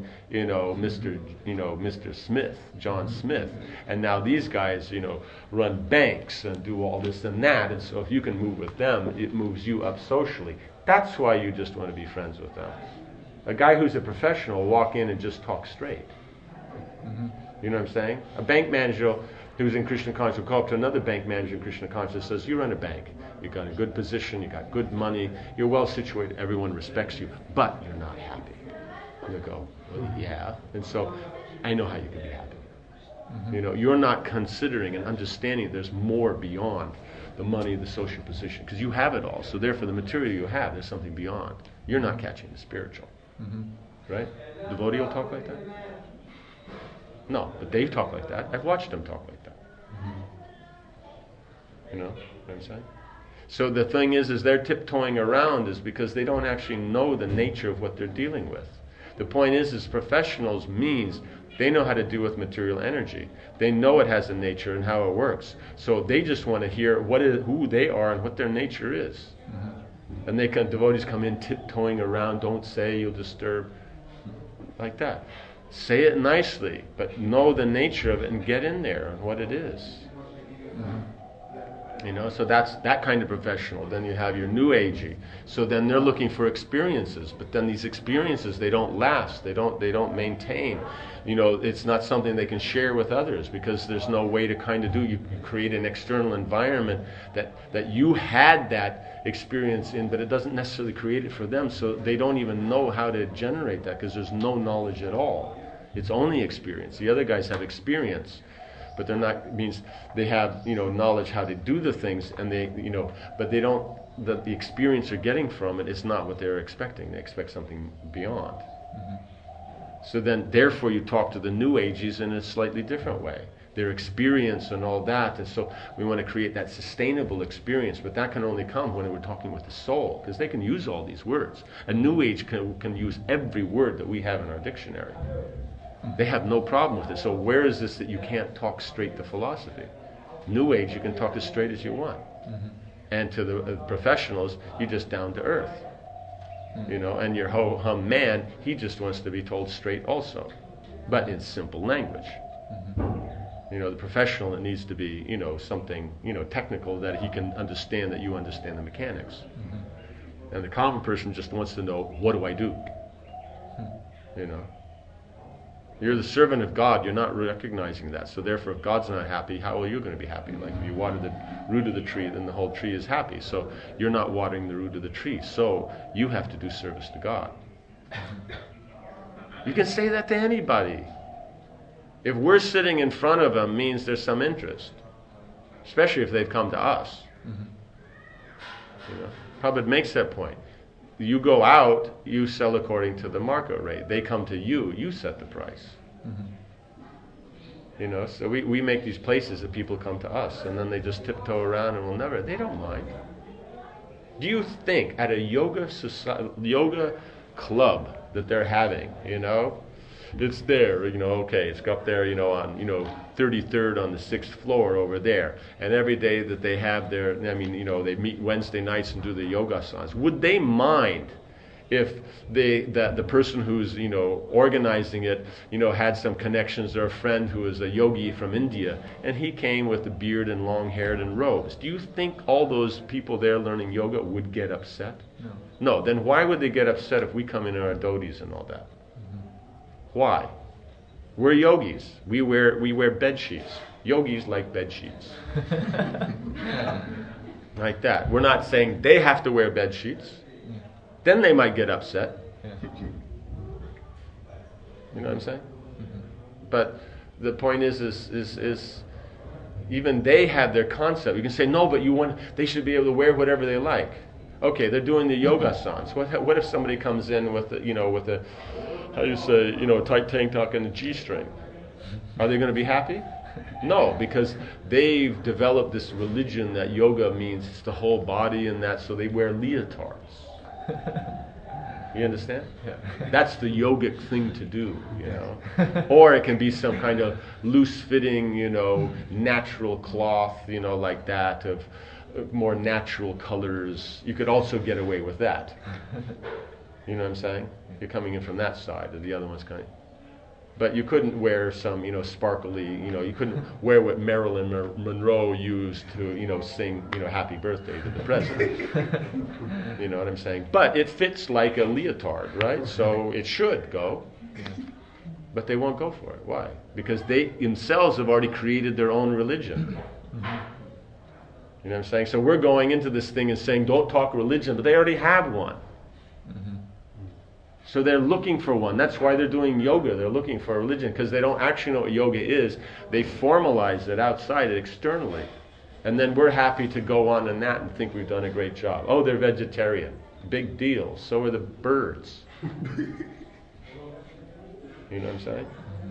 Mr. Smith, John Smith. And now these guys, run banks and do all this and that. And so if you can move with them, it moves you up socially. That's why you just want to be friends with them. A guy who's a professional will walk in and just talk straight. You know what I'm saying? A bank manager who's in Krishna consciousness will call up to another bank manager in Krishna consciousness and says, you run a bank. You've got a good position, you've got good money, you're well situated, everyone respects you, but you're not happy. You go, well, yeah. And so I know how you can be happy. You're not considering and understanding there's more beyond the money, the social position, because you have it all. So therefore the material you have, there's something beyond. You're not catching the spiritual. Right? Devotee will talk like that? No, but they talk like that. I've watched them talk like that. You know what I'm saying? So the thing is they're tiptoeing around is because they don't actually know the nature of what they're dealing with. The point is professionals means they know how to deal with material energy. They know it has a nature and how it works. So they just want to hear who they are and what their nature is. And devotees come in tiptoeing around, don't say, you'll disturb, like that. Say it nicely, but know the nature of it and get in there and what it is. So that's that kind of professional. Then you have your new agey. So then they're looking for experiences, but then these experiences, they don't last. They don't maintain. It's not something they can share with others because there's no way to kind of do. You create an external environment that you had that experience in, but it doesn't necessarily create it for them. So they don't even know how to generate that because there's no knowledge at all. It's only experience. The other guys have experience. But they're not, means they have, knowledge how to do the things, and they, but they don't, the experience they're getting from it is not what they're expecting. They expect something beyond. So then, therefore, you talk to the new ages in a slightly different way. Their experience and all that, and so we want to create that sustainable experience, but that can only come when we're talking with the soul, because they can use all these words. A new age can use every word that we have in our dictionary. They have no problem with it. So where is this that you can't talk straight to philosophy? New Age, you can talk as straight as you want. And to the professionals, you're just down to earth. And your ho-hum man, he just wants to be told straight also, but in simple language. The professional, it needs to be, something, technical that he can understand, that you understand the mechanics. And the common person just wants to know, what do I do? You're the servant of God, you're not recognizing that. So therefore, if God's not happy, how are you going to be happy? Like if you water the root of the tree, then the whole tree is happy. So you're not watering the root of the tree. So you have to do service to God. You can say that to anybody. If we're sitting in front of them, means there's some interest. Especially if they've come to us. Prabhupada makes that point. You go out, you sell according to the market rate. They come to you, you set the price. So we make these places that people come to us, and then they just tiptoe around and they don't mind. Do you think at a yoga club that they're having, it's there, okay, it's up there, on, 33rd on the 6th floor over there. And every day that they have they meet Wednesday nights and do the yoga asanas. Would they mind if the person who's, organizing it, had some connections, or a friend who is a yogi from India, and he came with a beard and long-haired and robes? Do you think all those people there learning yoga would get upset? No. Then why would they get upset if we come in our dhotis and all that? Why? We're yogis. We wear bed sheets. Yogis like bed sheets. Like that. We're not saying they have to wear bed sheets. Then they might get upset. You know what I'm saying? But the point is even they have their concept. You can say, no, but they should be able to wear whatever they like. Okay, they're doing the yoga asanas. What if somebody comes in with a how do you say, tight tank top and a G-string? Are they going to be happy? No, because they've developed this religion that yoga means it's the whole body and that, so they wear leotards. You understand? Yeah. That's the yogic thing to do, Or it can be some kind of loose-fitting, natural cloth, like that, of more natural colors. You could also get away with that. You know what I'm saying? You're coming in from that side, or the other one's coming. But you couldn't wear some, sparkly, you couldn't wear what Marilyn Monroe used to, sing, happy birthday to the president. You know what I'm saying? But it fits like a leotard, right? So it should go. But they won't go for it. Why? Because they themselves have already created their own religion. You know what I'm saying? So we're going into this thing and saying, don't talk religion, but they already have one. So they're looking for one. That's why they're doing yoga. They're looking for a religion, because they don't actually know what yoga is. They formalize it outside, externally. And then we're happy to go on in that and think we've done a great job. Oh, they're vegetarian. Big deal. So are the birds. You know what I'm saying?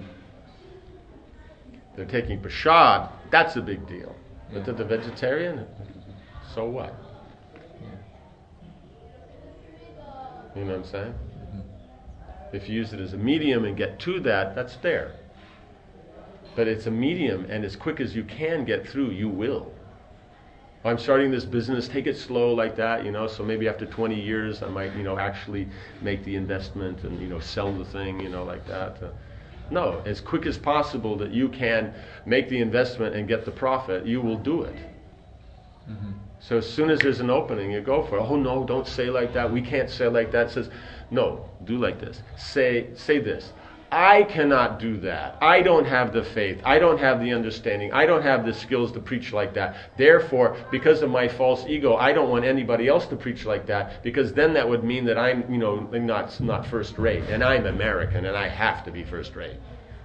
They're taking prasad. That's a big deal. But to the vegetarian, so what? You know what I'm saying? If you use it as a medium and get to that, that's there. But it's a medium, and as quick as you can get through, you will. I'm starting this business, take it slow like that, so maybe after 20 years I might, actually make the investment and, sell the thing, like that. No, as quick as possible that you can make the investment and get the profit, you will do it. So as soon as there's an opening, you go for it. Oh no, don't say like that. We can't say like that. It says, no, do like this. Say this. I cannot do that. I don't have the faith. I don't have the understanding. I don't have the skills to preach like that. Therefore, because of my false ego, I don't want anybody else to preach like that, because then that would mean that I'm, not first rate, and I'm American, and I have to be first rate.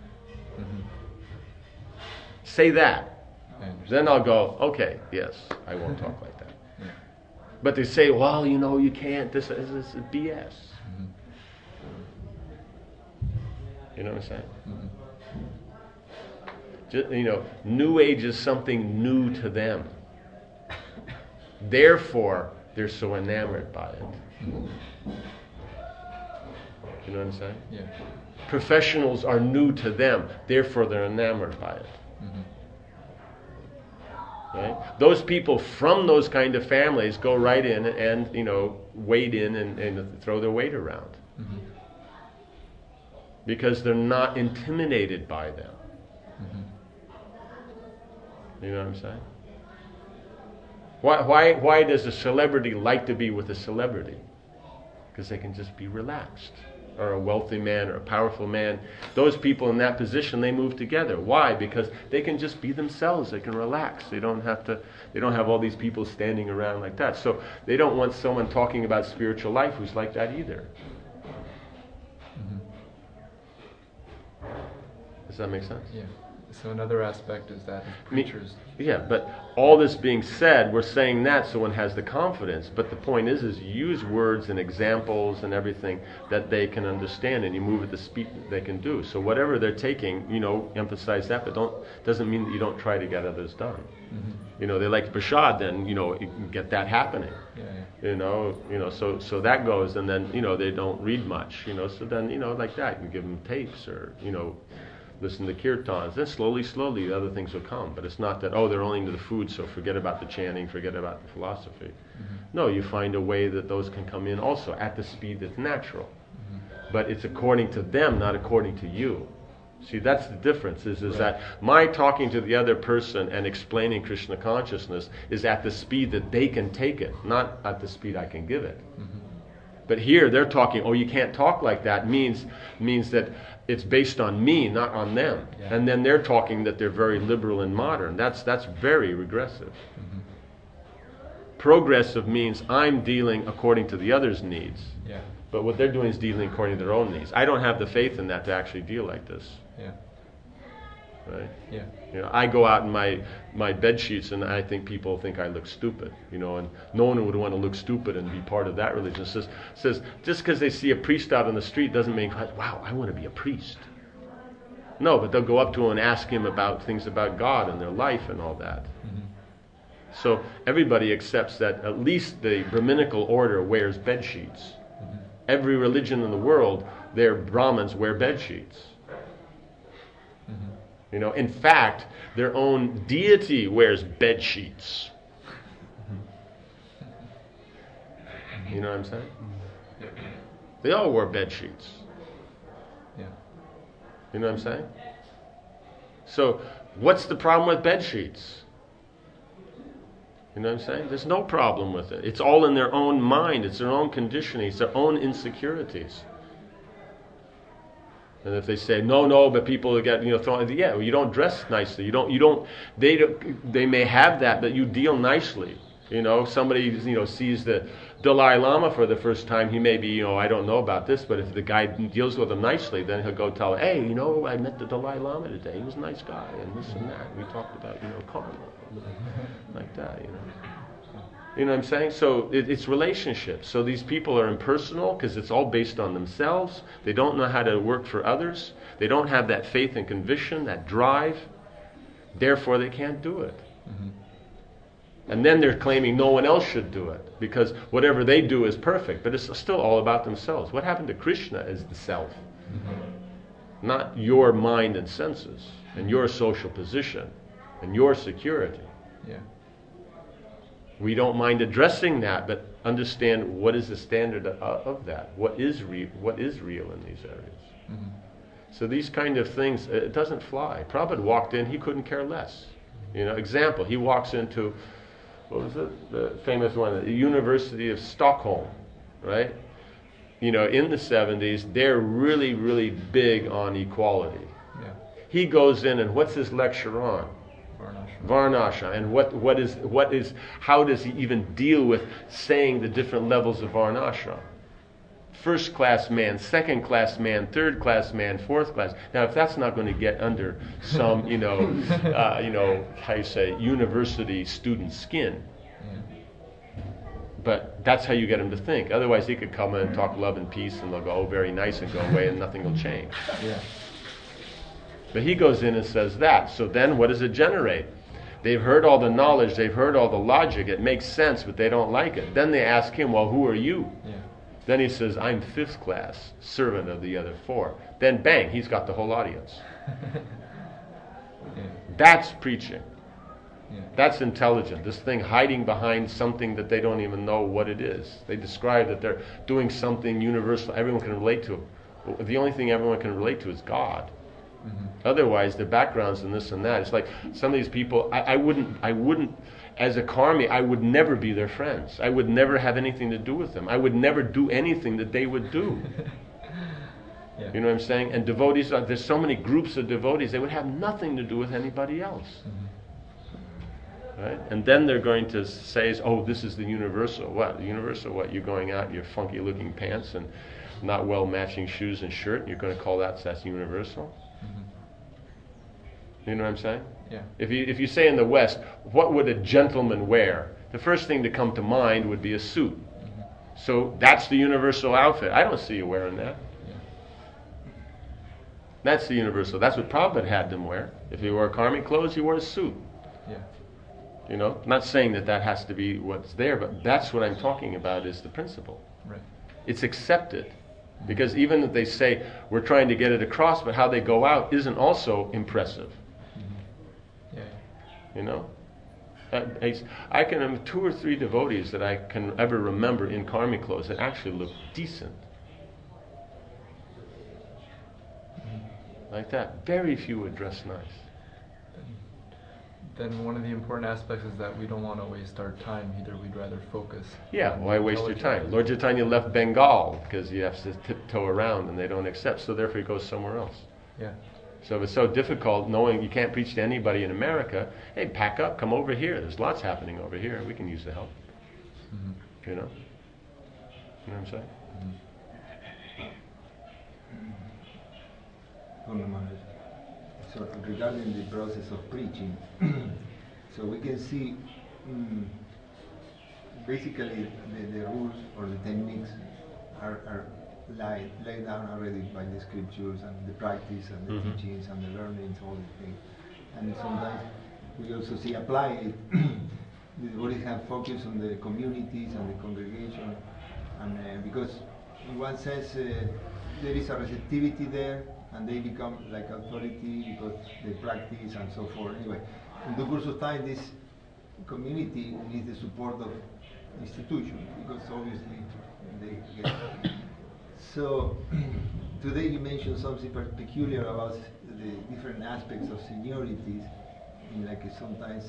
Say that. Then I'll go, okay, yes, I won't talk like that. But they say, well, you can't, this is BS. You know what I'm saying? Just, New Age is something new to them. Therefore, they're so enamored by it. You know what I'm saying? Yeah. Professionals are new to them. Therefore, they're enamored by it. Right? Those people from those kind of families go right in and wade in and throw their weight around. Mm-hmm. Because they're not intimidated by them. Mm-hmm. You know what I'm saying? Why does a celebrity like to be with a celebrity? Because they can just be relaxed. Or a wealthy man or a powerful man. Those people in that position, they move together. Why? Because they can just be themselves. They can relax. They don't have all these people standing around like that. So they don't want someone talking about spiritual life who's like that either. Mm-hmm. Does that make sense? Yeah. So another aspect is that preachers. Yeah, but all this being said, we're saying that so one has the confidence. But the point is use words and examples and everything that they can understand, and you move at the speed that they can do. So whatever they're taking, emphasize that, but doesn't mean that you don't try to get others done. Mm-hmm. They like Prashad, then you can get that happening. Yeah. So that goes, and then they don't read much. So then like that, you can give them tapes or listen to kirtans. Then slowly, the other things will come. But it's not that, they're only into the food, so forget about the chanting, forget about the philosophy. Mm-hmm. No, you find a way that those can come in also at the speed that's natural. Mm-hmm. But it's according to them, not according to you. See, that's the difference, is that my talking to the other person and explaining Krishna consciousness is at the speed that they can take it, not at the speed I can give it. Mm-hmm. But here they're talking, you can't talk like that, means that it's based on me, not on them. Yeah. And then they're talking that they're very liberal and modern. That's very regressive. Mm-hmm. Progressive means I'm dealing according to the other's needs. Yeah. But what they're doing is dealing according to their own needs. I don't have the faith in that to actually deal like this. Yeah. Right? Yeah. I go out in my bed sheets and I think people think I look stupid, and no one would want to look stupid and be part of that religion. It says just because they see a priest out on the street doesn't mean, wow, I want to be a priest. No, but they'll go up to him and ask him about things about God and their life and all that. Mm-hmm. So everybody accepts that at least the Brahminical order wears bed sheets. Mm-hmm. Every religion in the world, their Brahmins wear bed sheets. Mm-hmm. In fact, their own deity wears bed sheets. You know what I'm saying? Yeah. They all wore bed sheets. Yeah. You know what I'm saying? So, what's the problem with bed sheets? You know what I'm saying? There's no problem with it. It's all in their own mind. It's their own conditioning. It's their own insecurities. And if they say no, but people get thrown, you don't dress nicely. They may have that, but you deal nicely. Somebody sees the Dalai Lama for the first time. He may be I don't know about this, but if the guy deals with him nicely, then he'll go tell, hey, I met the Dalai Lama today. He was a nice guy, and this and that. We talked about karma, like that. You know what I'm saying? So it's relationships. So these people are impersonal because it's all based on themselves. They don't know how to work for others. They don't have that faith and conviction, that drive. Therefore, they can't do it. Mm-hmm. And then they're claiming no one else should do it because whatever they do is perfect. But it's still all about themselves. What happened to Krishna is the self, not your mind and senses and your social position and your security. Yeah. We don't mind addressing that, but understand what is the standard of that. What is real in these areas. Mm-hmm. So these kind of things, it doesn't fly. Prabhupada walked in, he couldn't care less. Example, he walks into, what was it? The famous one, the University of Stockholm, right? In the 70s, they're really, really big on equality. Yeah. He goes in and what's his lecture on? Varnashram. And how does he even deal with saying the different levels of Varnashram? First class man, second class man, third class man, fourth class. Now, if that's not going to get under some, how you say, university student skin, but that's how you get him to think. Otherwise, he could come in and talk love and peace, and they'll go, very nice, and go away, and nothing will change. Yeah. But he goes in and says that. So then what does it generate? They've heard all the knowledge, they've heard all the logic, it makes sense, but they don't like it. Then they ask him, well, who are you? Yeah. Then he says, I'm fifth class, servant of the other four. Then bang, he's got the whole audience. Yeah. That's preaching. Yeah. That's intelligent. This thing hiding behind something that they don't even know what it is. They describe that they're doing something universal everyone can relate to. But the only thing everyone can relate to is God. Mm-hmm. Otherwise, their backgrounds and this and that. It's like some of these people. I wouldn't. As a karmi, I would never be their friends. I would never have anything to do with them. I would never do anything that they would do. Yeah. You know what I'm saying? And devotees, there's so many groups of devotees, they would have nothing to do with anybody else. Mm-hmm. Right? And then they're going to say, oh, this is the universal. What? The universal what? You're going out in your funky looking pants and not well matching shoes and shirt, and you're going to call that's universal? Mm-hmm. You know what I'm saying? Yeah. If you say in the West, what would a gentleman wear? The first thing to come to mind would be a suit. Mm-hmm. So that's the universal outfit. I don't see you wearing that. Yeah. That's the universal. That's what Prabhupada had them wear. If he wore karmic clothes, he wore a suit. Yeah. You know, not saying that has to be what's there, but that's what I'm talking about is the principle. Right. It's accepted. Because even if they say we're trying to get it across, but how they go out isn't also impressive. Mm-hmm. Yeah. You know? I can have 2 or 3 devotees that I can ever remember in karmic clothes that actually look decent. Like that. Very few would dress nice. Then one of the important aspects is that we don't want to waste our time either. We'd rather focus. Yeah, on why waste your intelligence. time? Lord Chaitanya left Bengal because you have to tiptoe around and they don't accept, so therefore he goes somewhere else. Yeah. So if it's so difficult knowing you can't preach to anybody in America, hey, pack up, come over here. There's lots happening over here. We can use the help. Mm-hmm. You know? You know what I'm saying? So regarding the process of preaching, so we can see basically the rules or the techniques are laid down already by the scriptures and the practice and the Mhm. teachings and the learnings, all the things. And sometimes we also see applied. The devotees have focus on the communities and the congregation, and because in one sense there is a receptivity there, and they become like authority because they practice and so forth. Anyway, in the course of time, this community needs the support of institutions because obviously they get. So today you mentioned something peculiar about the different aspects of seniorities, in like sometimes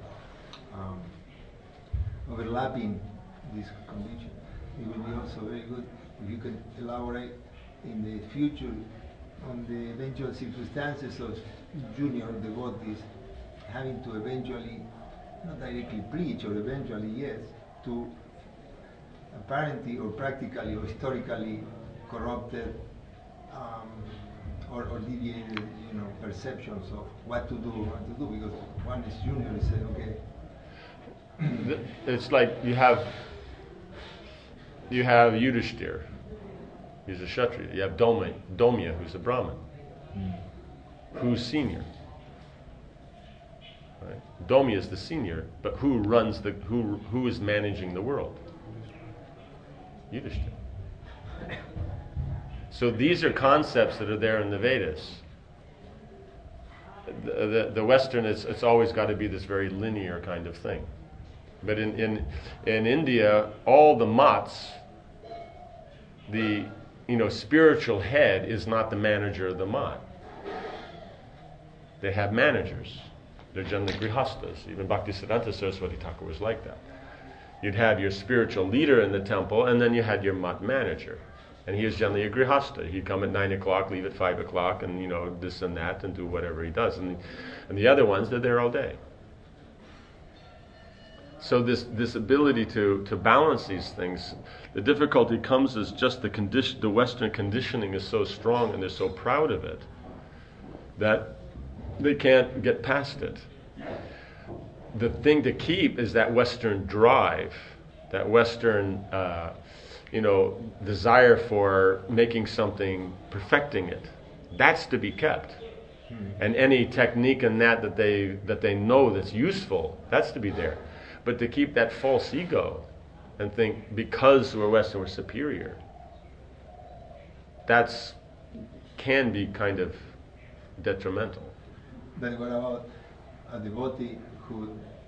overlapping this condition. It would be also very good if you could elaborate in the future on the eventual circumstances of junior devotees having to eventually, not directly preach, or eventually, yes, to apparently or practically or historically corrupted or deviated, perceptions of what to do, because one is junior and say, okay. It's like you have Yudhishthir. He's a Kshatriya. You have Domya, who's a Brahmin. Who's senior? Right? Domya is the senior, but who runs who is managing the world? Yudhishthira. So these are concepts that are there in the Vedas. The Western, it's always got to be this very linear kind of thing. But in India, all the mats, the spiritual head is not the manager of the mat. They have managers. They're generally grihastas. Even Bhaktisiddhanta Saraswati Thakur was like that. You'd have your spiritual leader in the temple, and then you had your mat manager. And he was generally a grihasta. He'd come at 9 o'clock, leave at 5 o'clock, and this and that, and do whatever he does. And the other ones, they're there all day. So this ability to balance these things, the difficulty comes is just the Western conditioning is so strong and they're so proud of it that they can't get past it. The thing to keep is that Western drive, that Western desire for making something, perfecting it. That's to be kept. And any technique in that they know that's useful, that's to be there. But to keep that false ego and think because we're Western we're superior, can be kind of detrimental. Then what about a devotee who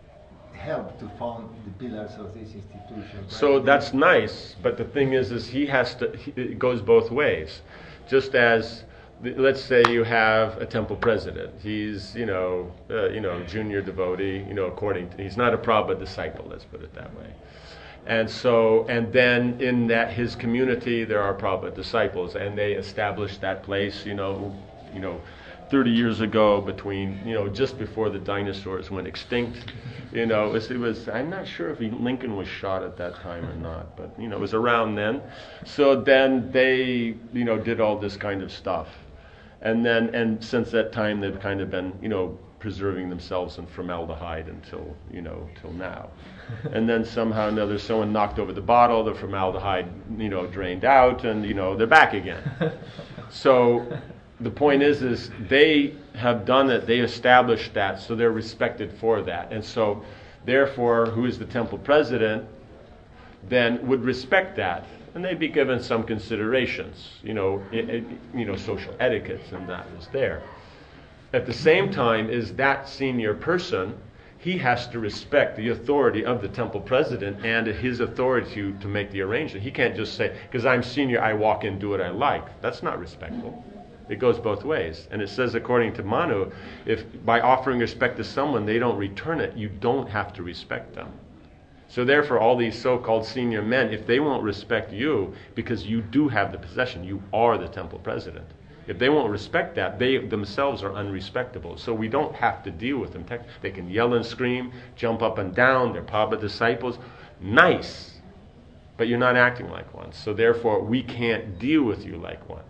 help to found the pillars of this institution. Right? So that's nice, but the thing is he has to. It goes both ways. Just as, let's say you have a temple president. He's junior devotee. He's not a Prabhupada disciple. Let's put it that way. And then in that his community there are Prabhupada disciples, and they established that place. 30 years ago, between just before the dinosaurs went extinct. It was I'm not sure if Lincoln was shot at that time or not, but it was around then. So then they did all this kind of stuff, and since that time they've kind of been preserving themselves in formaldehyde until till now. And then somehow or another someone knocked over the bottle, the formaldehyde drained out, and they're back again. So the point is they have done it, they established that, so they're respected for that. And so therefore, who is the temple president then would respect that, and they'd be given some considerations, social etiquettes, and that is there. At the same time, is that senior person, he has to respect the authority of the temple president and his authority to make the arrangement. He can't just say, because I'm senior, I walk in, do what I like. That's not respectful. It goes both ways. And it says, according to Manu, if by offering respect to someone they don't return it, you don't have to respect them. So therefore, all these so-called senior men, if they won't respect you, because you do have the possession, you are the temple president. If they won't respect that, they themselves are unrespectable. So we don't have to deal with them. They can yell and scream, jump up and down, they're Prabhupada disciples. Nice. But you're not acting like one. So therefore, we can't deal with you like one.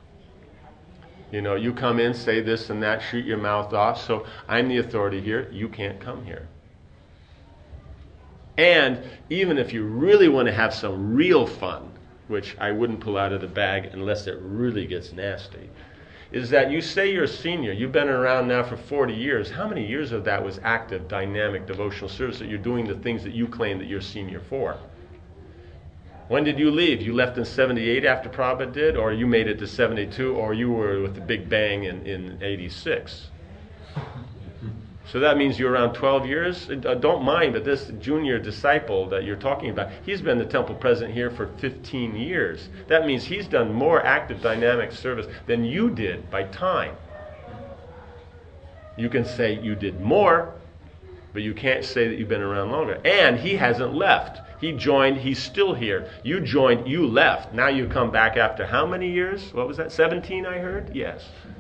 You come in, say this and that, shoot your mouth off, so I'm the authority here, you can't come here. And even if you really want to have some real fun, which I wouldn't pull out of the bag unless it really gets nasty, is that you say you're a senior, you've been around now for 40 years, how many years of that was active, dynamic, devotional service that you're doing the things that you claim that you're senior for? When did you leave? You left in 78 after Prabhupada did, or you made it to 72, or you were with the Big Bang in 86? So that means you're around 12 years? Don't mind, but this junior disciple that you're talking about, he's been the temple president here for 15 years. That means he's done more active dynamic service than you did by time. You can say you did more, but you can't say that you've been around longer. And he hasn't left. He joined, he's still here. You joined, you left. Now you come back after how many years? What was that, 17 I heard? Yes.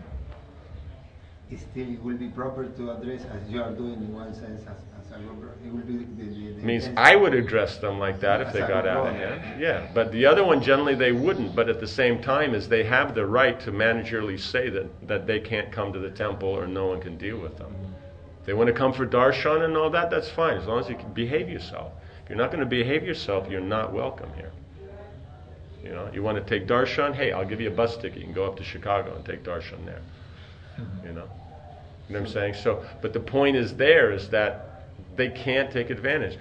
Still, it will be proper to address, as you are doing in one sense, as a robber. It will be the means I would address them like that if they got out of hand. Yeah, but the other one, generally they wouldn't. But at the same time, is they have the right to managerially say that they can't come to the temple or no one can deal with them. If they want to come for darshan and all that, that's fine, as long as you can behave yourself. If you're not going to behave yourself, you're not welcome here. You want to take darshan? Hey, I'll give you a bus ticket. You can go up to Chicago and take darshan there. You know what I'm saying? So, but the point is that they can't take advantage.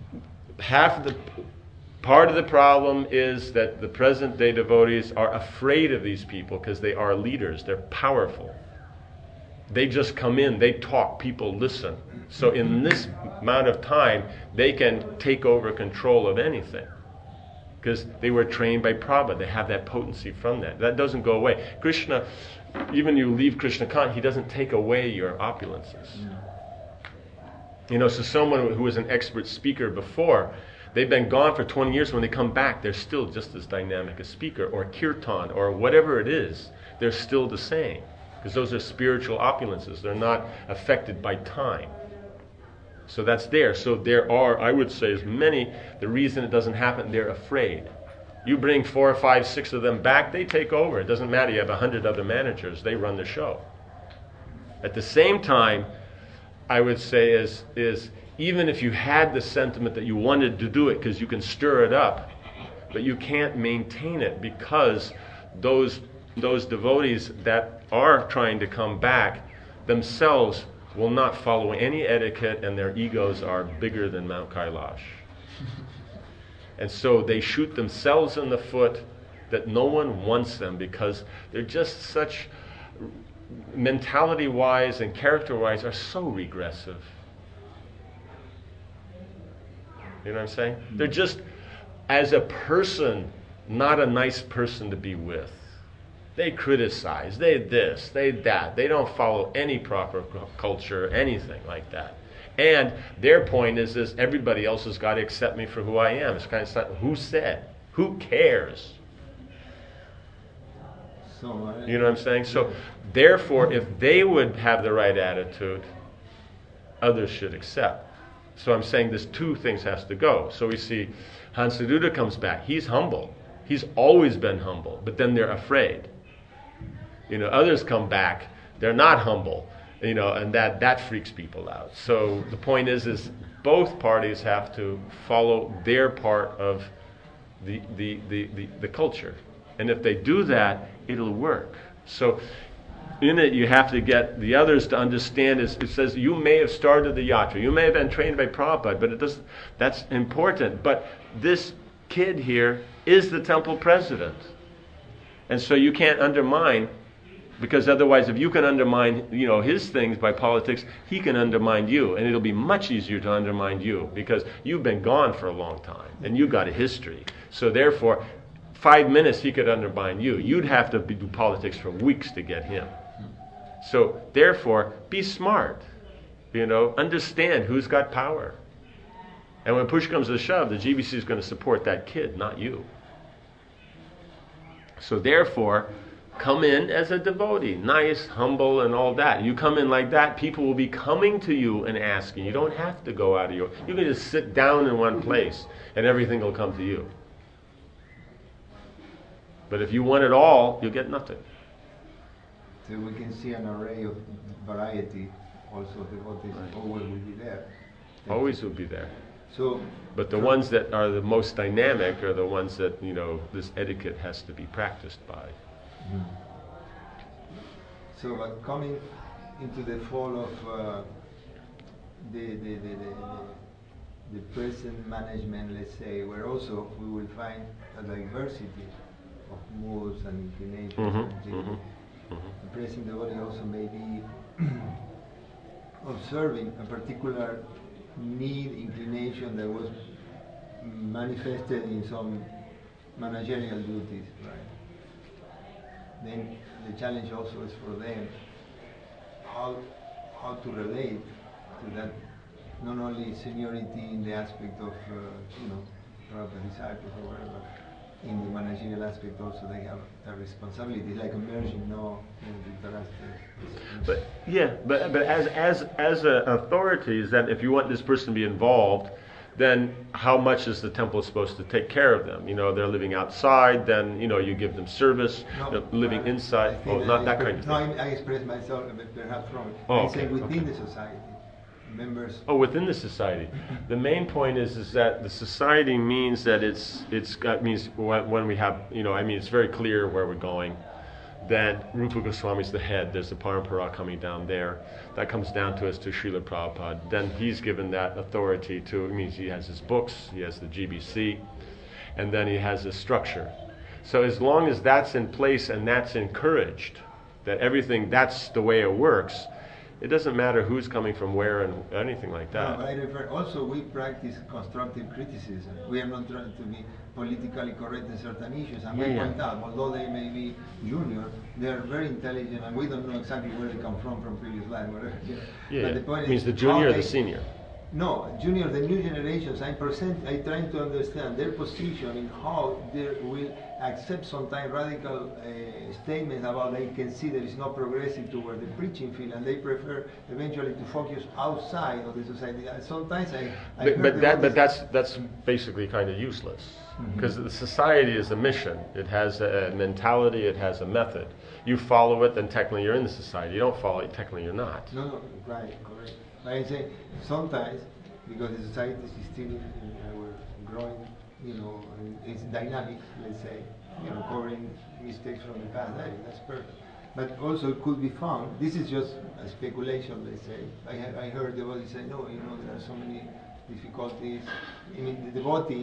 Part of the problem is that the present day devotees are afraid of these people because they are leaders. They're powerful. They just come in, they talk, people listen. So in this amount of time, they can take over control of anything. Because they were trained by Prabhupada. They have that potency from that. That doesn't go away. Krishna, even you leave Krishna Kant, he doesn't take away your opulences. So someone who was an expert speaker before, they've been gone for 20 years. When they come back, they're still just as dynamic a speaker, or kirtan, or whatever it is. They're still the same. Because those are spiritual opulences. They're not affected by time. So that's there. So there are, I would say, as many. The reason it doesn't happen, they're afraid. You bring 4 or 5, 6 of them back, they take over. It doesn't matter. You have 100 other managers. They run the show. At the same time, I would say is even if you had the sentiment that you wanted to do it because you can stir it up, but you can't maintain it because those devotees that are trying to come back themselves will not follow any etiquette, and their egos are bigger than Mount Kailash. And so they shoot themselves in the foot that no one wants them because they're just such, mentality-wise and character-wise, are so regressive. You know what I'm saying? They're just, as a person, not a nice person to be with. They criticize, they this, they that. They don't follow any proper culture, anything like that. And their point is this: everybody else has got to accept me for who I am. It's kind of like, who said? Who cares? So, You know what I'm saying? So, therefore, if they would have the right attitude, others should accept. So I'm saying this two things has to go. So we see Hansaduda comes back. He's humble. He's always been humble, but then they're afraid. You know, others come back, they're not humble, you know, and that freaks people out. So the point is both parties have to follow their part of the culture. And if they do that, it'll work. So in it, you have to get the others to understand. It says you may have started the yatra, you may have been trained by Prabhupada, but it doesn't. That's important. But this kid here is the temple president, and so you can't undermine, because otherwise, if you can undermine, you know, his things by politics, he can undermine you, and it'll be much easier to undermine you because you've been gone for a long time and you've got a history. So therefore, 5 minutes he could undermine you. You'd have to do politics for weeks to get him. So therefore, be smart. You know, understand who's got power. And when push comes to shove, the GBC is going to support that kid, not you. So therefore, come in as a devotee, nice, humble, and all that. You come in like that, people will be coming to you and asking. You don't have to go out of your... You can just sit down in one place and everything will come to you. But if you want it all, you'll get nothing. So we can see an array of variety. Also, devotees always will be there. Always will be there. So, but the ones that are the most dynamic are the ones that, you know, this etiquette has to be practiced by. So, but coming into the fall of the present management, let's say, where also we will find a diversity of moods and inclinations. The present devotee also may be observing a particular need, inclination that was manifested in some managerial duties, right? Then the challenge also is for them how to relate to that, not only seniority in the aspect of Prabhupada disciples or whatever, in the managerial aspect also they have a responsibility, like emerging now in the But as authorities, that if you want this person to be involved, then how much is the temple supposed to take care of them? You know, they're living outside, then, you know, you give them service. Living inside, not that kind of thing. No, I express myself perhaps wrong. I say within the society. Members. Within the society. The main point is that the society means that means when we have, you know, I mean, it's very clear where we're going. Then Rupa Goswami is the head. There's the Parampara coming down there. That comes down to us to Srila Prabhupada. Then he's given that authority to, it means he has his books, he has the GBC, and then he has a structure. So as long as that's in place and that's encouraged, that everything, that's the way it works, it doesn't matter who's coming from where and anything like that. No, but I refer also, we practice constructive criticism. We are not trying to be politically correct in certain issues, and we point out, although they may be junior, they are very intelligent, and we don't know exactly where they come from previous life, whatever. But the point means is the junior or the senior? No, junior, the new generations. I'm trying to understand their position in how they will accept sometimes radical statements about they can see there is no progressive toward the preaching field, and they prefer eventually to focus outside of the society. Sometimes but that's basically kind of useless, because the society is a mission. It has a mentality. It has a method. You follow it, then technically you're in the society. You don't follow it, technically you're not. No, right, correct. I say sometimes, because the society is still in our growing, you know, it's dynamic, let's say, you know, covering mistakes from the past, that's perfect. But also it could be found, this is just a speculation, let's say. I heard devotees say, no, you know, there are so many difficulties. I mean, the devotee,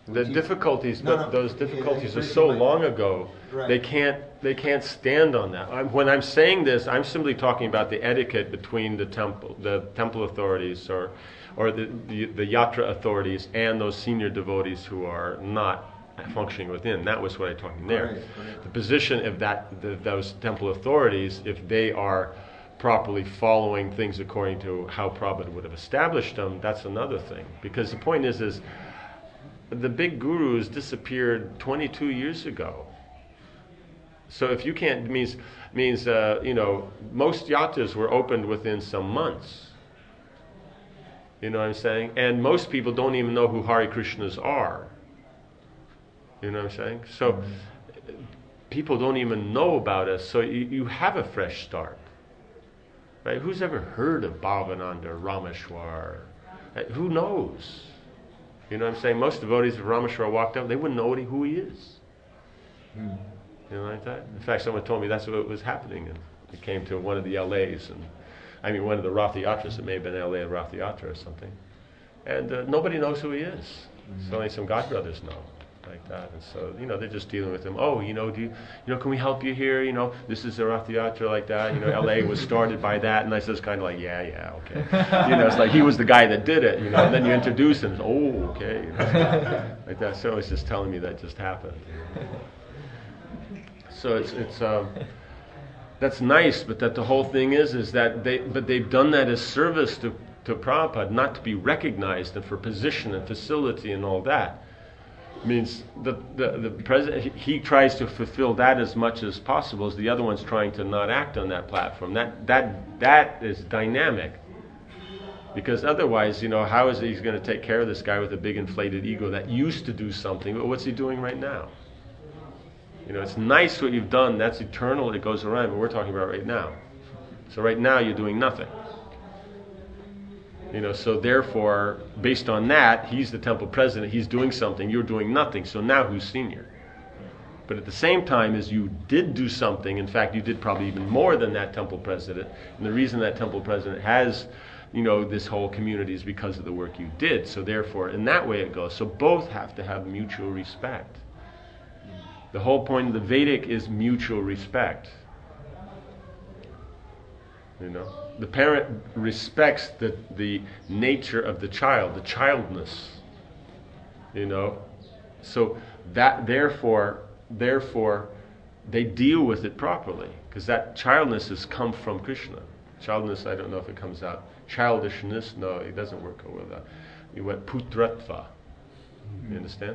The which is- difficulties, No, but no, those yeah, difficulties are that's so right. long ago. Right. They can't stand on that. When I'm saying this, I'm simply talking about the etiquette between the temple authorities, or the yatra authorities, and those senior devotees who are not functioning within. That was what I'm talking there. Correct. The position of those temple authorities, if they are properly following things according to how Prabhupada would have established them, that's another thing. Because the point is the big gurus disappeared 22 years ago. So if you can't, means most yatras were opened within some months. You know what I'm saying? And most people don't even know who Hare Krishnas are. You know what I'm saying? So people don't even know about us. So you have a fresh start. Right? Who's ever heard of Bhavananda or Rameshwar? Who knows? You know what I'm saying? Most devotees, if Rameshwar walked up, they wouldn't know who he is. You know, like that. In fact, someone told me that's what was happening. And it came to one of the LAs, one of the Rath Yatras. It may have been LA Rath Yatra or something. And nobody knows who he is. So only some godbrothers know, like that. And so, they're just dealing with him. Oh, can we help you here? This is a Rath Yatra, like that. LA was started by that. And I said, it's kind of like, yeah, okay. It's like he was the guy that did it, and then you introduce him. Oh, okay. Like that. So it's just telling me that just happened. So it's that's nice, but that the whole thing is that they've done that as service to Prabhupada, not to be recognized and for position and facility and all that. Means the president, he tries to fulfill that as much as possible, as the other one's trying to not act on that platform. That is dynamic. Because otherwise, how is he going to take care of this guy with a big inflated ego that used to do something, but what's he doing right now? It's nice what you've done, that's eternal, it goes around, but we're talking about right now. So right now you're doing nothing. So therefore, based on that, he's the temple president, he's doing something, you're doing nothing, so now who's senior? But at the same time as you did do something, in fact you did probably even more than that temple president, and the reason that temple president has this whole community is because of the work you did, so therefore in that way it goes. So both have to have mutual respect. The whole point of the Vedic is mutual respect. The parent respects the nature of the child, the childness. So that therefore they deal with it properly, because that childness has come from Krishna. Childness, I don't know if it comes out. Childishness, no, it doesn't work with that. You went putratva. You understand?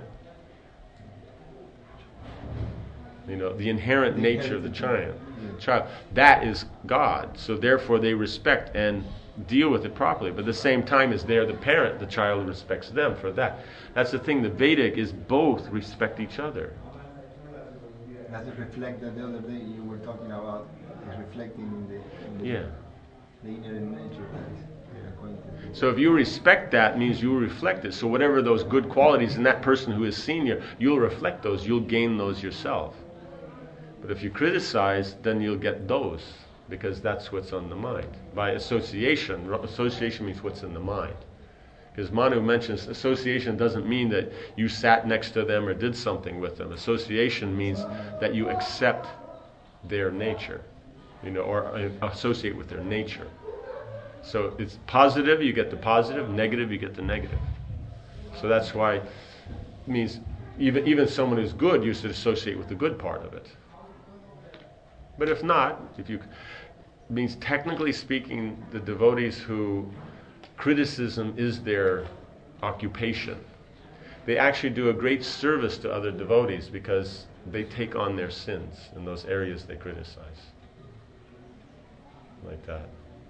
The inherent nature of the child. That is God. So therefore they respect and deal with it properly. But at the same time as they're the parent, the child respects them for that. That's the thing. The Vedic is both respect each other. Does it reflect that the other day you were talking about, is reflecting in the inner nature that is acquainted? So if you respect that, means you reflect it. So whatever those good qualities in that person who is senior, you'll reflect those, you'll gain those yourself. But if you criticize, then you'll get those, because that's what's on the mind. By association means what's in the mind. Because Manu mentions association doesn't mean that you sat next to them or did something with them. Association means that you accept their nature, or associate with their nature. So it's positive, you get the positive; negative, you get the negative. So that's why it means even someone who's good, you should associate with the good part of it. But if not, means technically speaking, the devotees who criticism is their occupation, they actually do a great service to other devotees, because they take on their sins in those areas they criticize. Like that.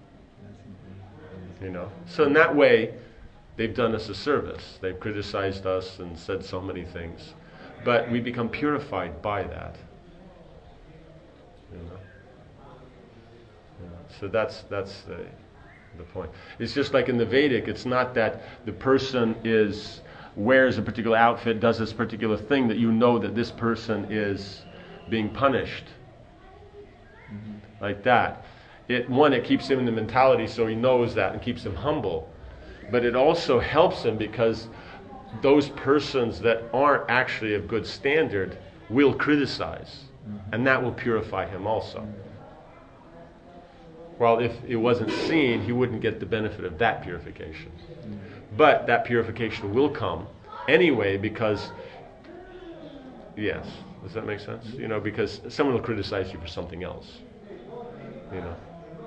So in that way, they've done us a service. They've criticized us and said so many things. But we become purified by that. So that's the point. It's just like in the Vedic, it's not that the person wears a particular outfit, does this particular thing, that that this person is being punished. Like that. It keeps him in the mentality, so he knows that and keeps him humble. But it also helps him, because those persons that aren't actually of good standard will criticize, and that will purify him also. Well, if it wasn't seen, he wouldn't get the benefit of that purification. But that purification will come anyway because, yes, does that make sense? You know, because someone will criticize you for something else. You know.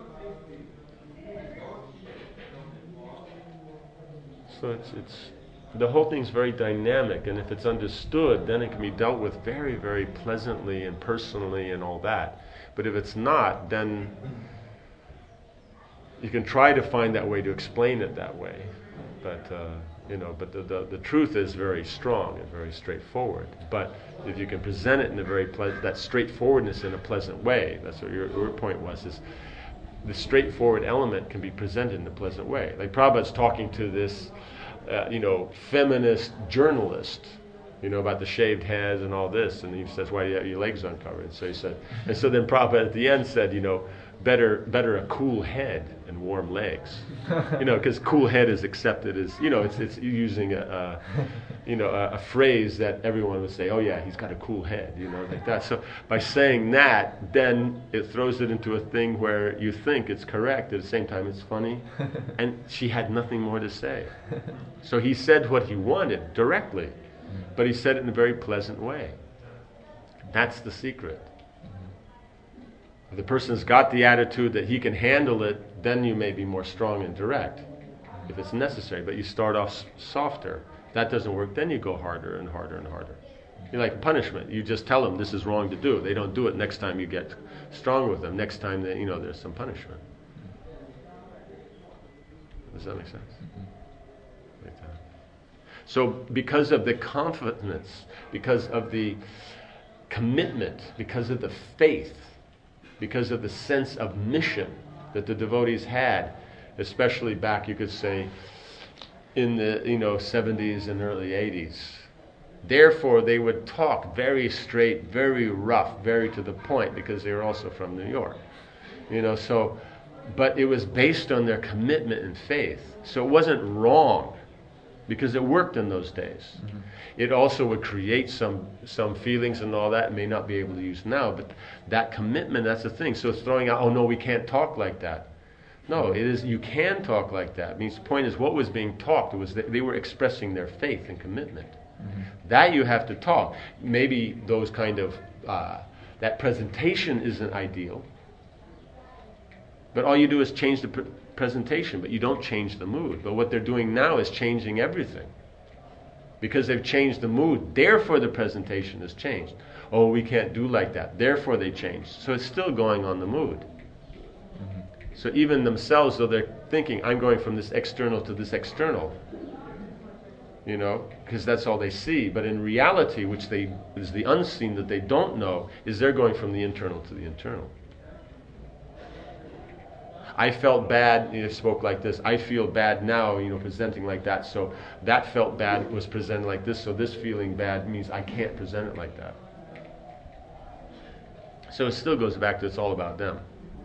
So it's the whole thing's very dynamic, and if it's understood, then it can be dealt with very, very pleasantly and personally and all that. But if it's not, then you can try to find that way to explain it that way. But but the truth is very strong and very straightforward. But if you can present it in a very that straightforwardness in a pleasant way, that's what your point was, is the straightforward element can be presented in a pleasant way. Like Prabhupada's talking to this, feminist journalist, about the shaved heads and all this, and he says, "Why do you have your legs uncovered?" So he said, and so then Prabhupada at the end said, better a cool head and warm legs, because cool head is accepted as, it's using a phrase that everyone would say, "Oh yeah, he's got a cool head," like that. So by saying that, then it throws it into a thing where you think it's correct, at the same time it's funny, and she had nothing more to say. So he said what he wanted directly, but he said it in a very pleasant way. That's the secret. If the person's got the attitude that he can handle it, then you may be more strong and direct, if it's necessary. But you start off softer. If that doesn't work, then you go harder and harder and harder. You're like punishment. You just tell them this is wrong to do. They don't do it. Next time you get strong with them. Next time, there's some punishment. Does that make sense? Like that. So because of the confidence, because of the commitment, because of the faith, because of the sense of mission that the devotees had, especially back, you could say, in the 70s and early 80s. Therefore, they would talk very straight, very rough, very to the point, because they were also from New York. But it was based on their commitment and faith. So it wasn't wrong, because it worked in those days. Mm-hmm. It also would create some feelings and all that, may not be able to use now, but that commitment, that's the thing. So it's throwing out, "Oh no, we can't talk like that." No, it is, you can talk like that. It means the point is what was being talked was that they were expressing their faith and commitment. Mm-hmm. That you have to talk. Maybe those kind of, that presentation isn't ideal, but all you do is change the presentation, but you don't change the mood. But what they're doing now is changing everything. Because they've changed the mood, therefore the presentation has changed. Oh, we can't do like that, therefore they changed. So it's still going on the mood. Mm-hmm. So even themselves, though they're thinking, I'm going from this external to this external, because that's all they see. But in reality, which is the unseen that they don't know, is they're going from the internal to the internal. I felt bad, spoke like this. I feel bad now, presenting like that. So that felt bad was presented like this. So this feeling bad means I can't present it like that. So it still goes back to it's all about them.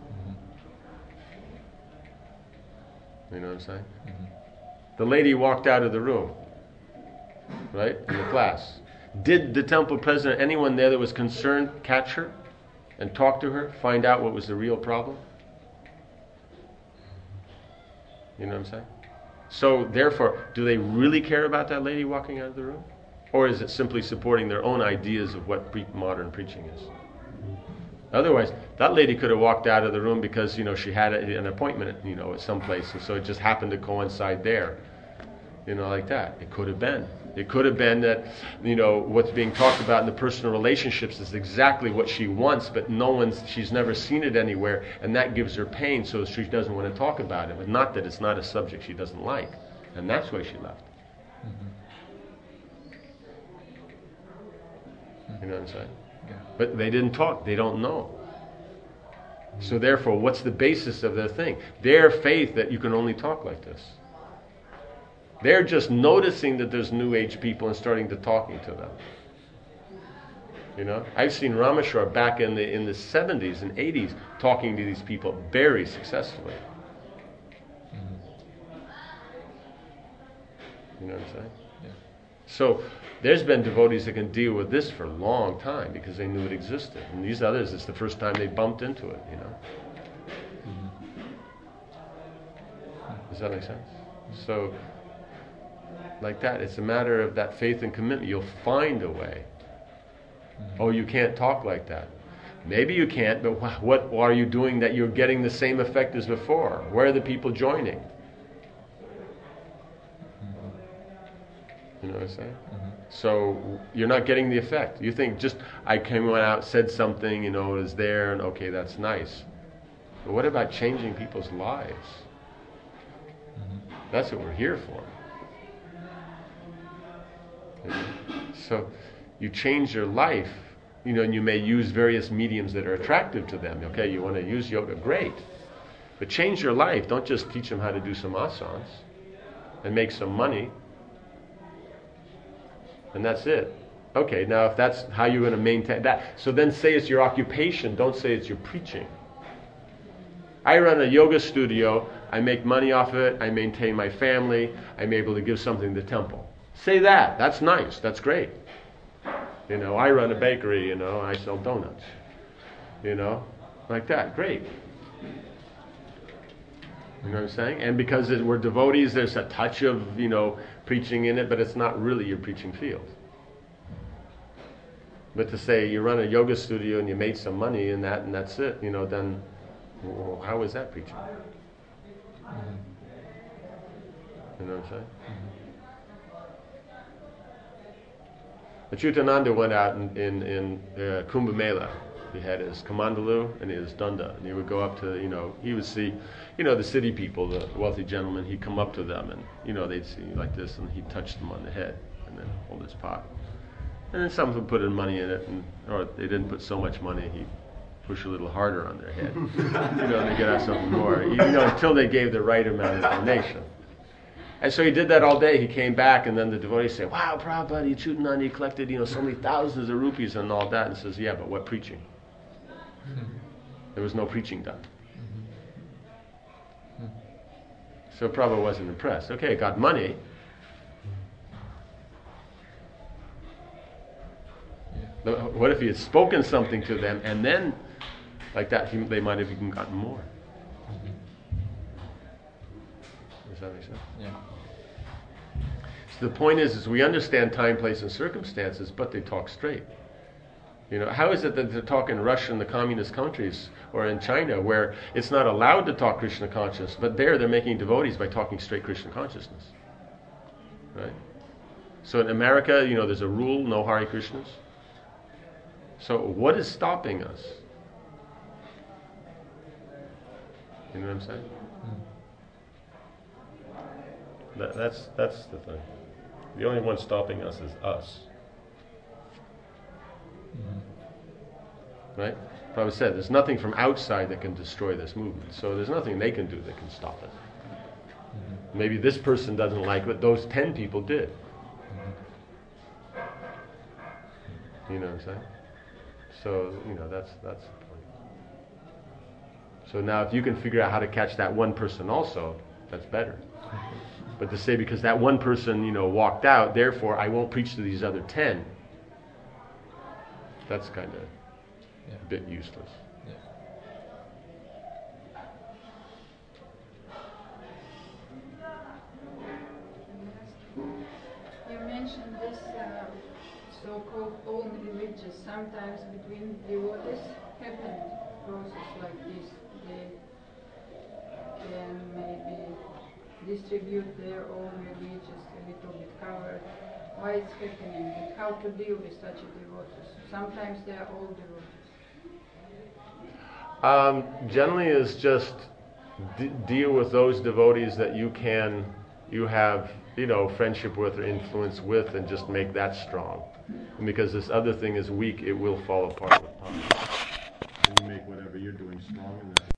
Mm-hmm. You know what I'm saying? Mm-hmm. The lady walked out of the room, right, in the class. Did the temple president, anyone there that was concerned, catch her and talk to her, find out what was the real problem? You know what I'm saying? So, therefore, do they really care about that lady walking out of the room? Or is it simply supporting their own ideas of what modern preaching is? Otherwise, that lady could have walked out of the room because, she had an appointment, at some place, and so it just happened to coincide there. Like that. It could have been. It could have been that, what's being talked about in the personal relationships is exactly what she wants, but she's never seen it anywhere, and that gives her pain, so she doesn't want to talk about it. But not that it's not a subject she doesn't like, and that's why she left. Mm-hmm. You know what I'm saying? Yeah. But they didn't talk. They don't know. So therefore, what's the basis of their thing? Their faith that you can only talk like this. They're just noticing that there's New Age people and starting to talking to them. I've seen Rameshwar back in the 70s and 80s talking to these people very successfully. Mm-hmm. You know what I'm saying? Yeah. So there's been devotees that can deal with this for a long time because they knew it existed. And these others, it's the first time they bumped into it, you know. Does that make sense? So, like that, it's a matter of that faith and commitment. You'll find a way. Oh, you can't talk like that. Maybe you can't, but what are you doing that you're getting the same effect as before? Where are the people joining? You know what I'm saying? So you're not getting the effect. You think just I came out, said something, you know, is there, and okay, that's nice. But what about changing people's lives? That's what we're here for. So you change your life, you know, and you may use various mediums that are attractive to them. Okay, you want to use yoga, great. But change your life. Don't just teach them how to do some asanas and make some money. And that's it. Okay, now if that's how you're going to maintain that, so then say it's your occupation, don't say it's your preaching. I run a yoga studio, I make money off of it, I maintain my family, I'm able to give something to the temple. Say that, that's nice, that's great. You know, I run a bakery, you know, I sell donuts. You know, like that, great. You know what I'm saying? And because we're devotees, there's a touch of, you know, preaching in it, but it's not really your preaching field. But to say you run a yoga studio and you made some money in that and that's it, you know, then how is that preaching? You know what I'm saying? Achyutananda went out in Kumbh Mela. He had his Kamandalu and his Dunda, and he would go up to, you know, he would see, you know, the city people, the wealthy gentlemen. He'd come up to them, and you know, they'd see like this, and he'd touch them on the head, and then hold his pot. And then some would put in money in it, or they didn't put so much money. He'd push a little harder on their head, you know, to get out something more, you know, until they gave the right amount of donation. And so he did that all day. He came back, and then the devotees say, "Wow, Prabhupada, Achyutananda, he collected, you know, so many thousands of rupees and all that." And says, "Yeah, but what preaching? There was no preaching done." So Prabhupada wasn't impressed. Okay, got money. What if he had spoken something to them, and then, like that, they might have even gotten more? Does that make sense? Yeah. So the point is we understand time, place, and circumstances, but they talk straight. You know, how is it that they talk in Russia and the communist countries, or in China, where it's not allowed to talk Krishna consciousness, but there they're making devotees by talking straight Krishna consciousness, right? So in America, you know, there's a rule: no Hare Krishnas. So what is stopping us? You know what I'm saying? That's the thing. The only one stopping us is us. Right? Prabhupada said there's nothing from outside that can destroy this movement. So there's nothing they can do that can stop it. Maybe this person doesn't like it, those 10 people did. You know what I'm saying? So, you know, that's the point. So now if you can figure out how to catch that one person also, that's better. But to say because that one person, you know, walked out, therefore I won't preach to these other 10, that's kind of a bit useless. Yeah. You mentioned this so-called own religious. Sometimes between devotees happen process like this. They can maybe distribute their own religious a little bit covered. Why it's happening and how to deal with such a devotees. Sometimes they are all devotees. Generally is just deal with those devotees that you have, you know, friendship with or influence with, and just make that strong. And because this other thing is weak, it will fall apart with time. And you make whatever you're doing strong, and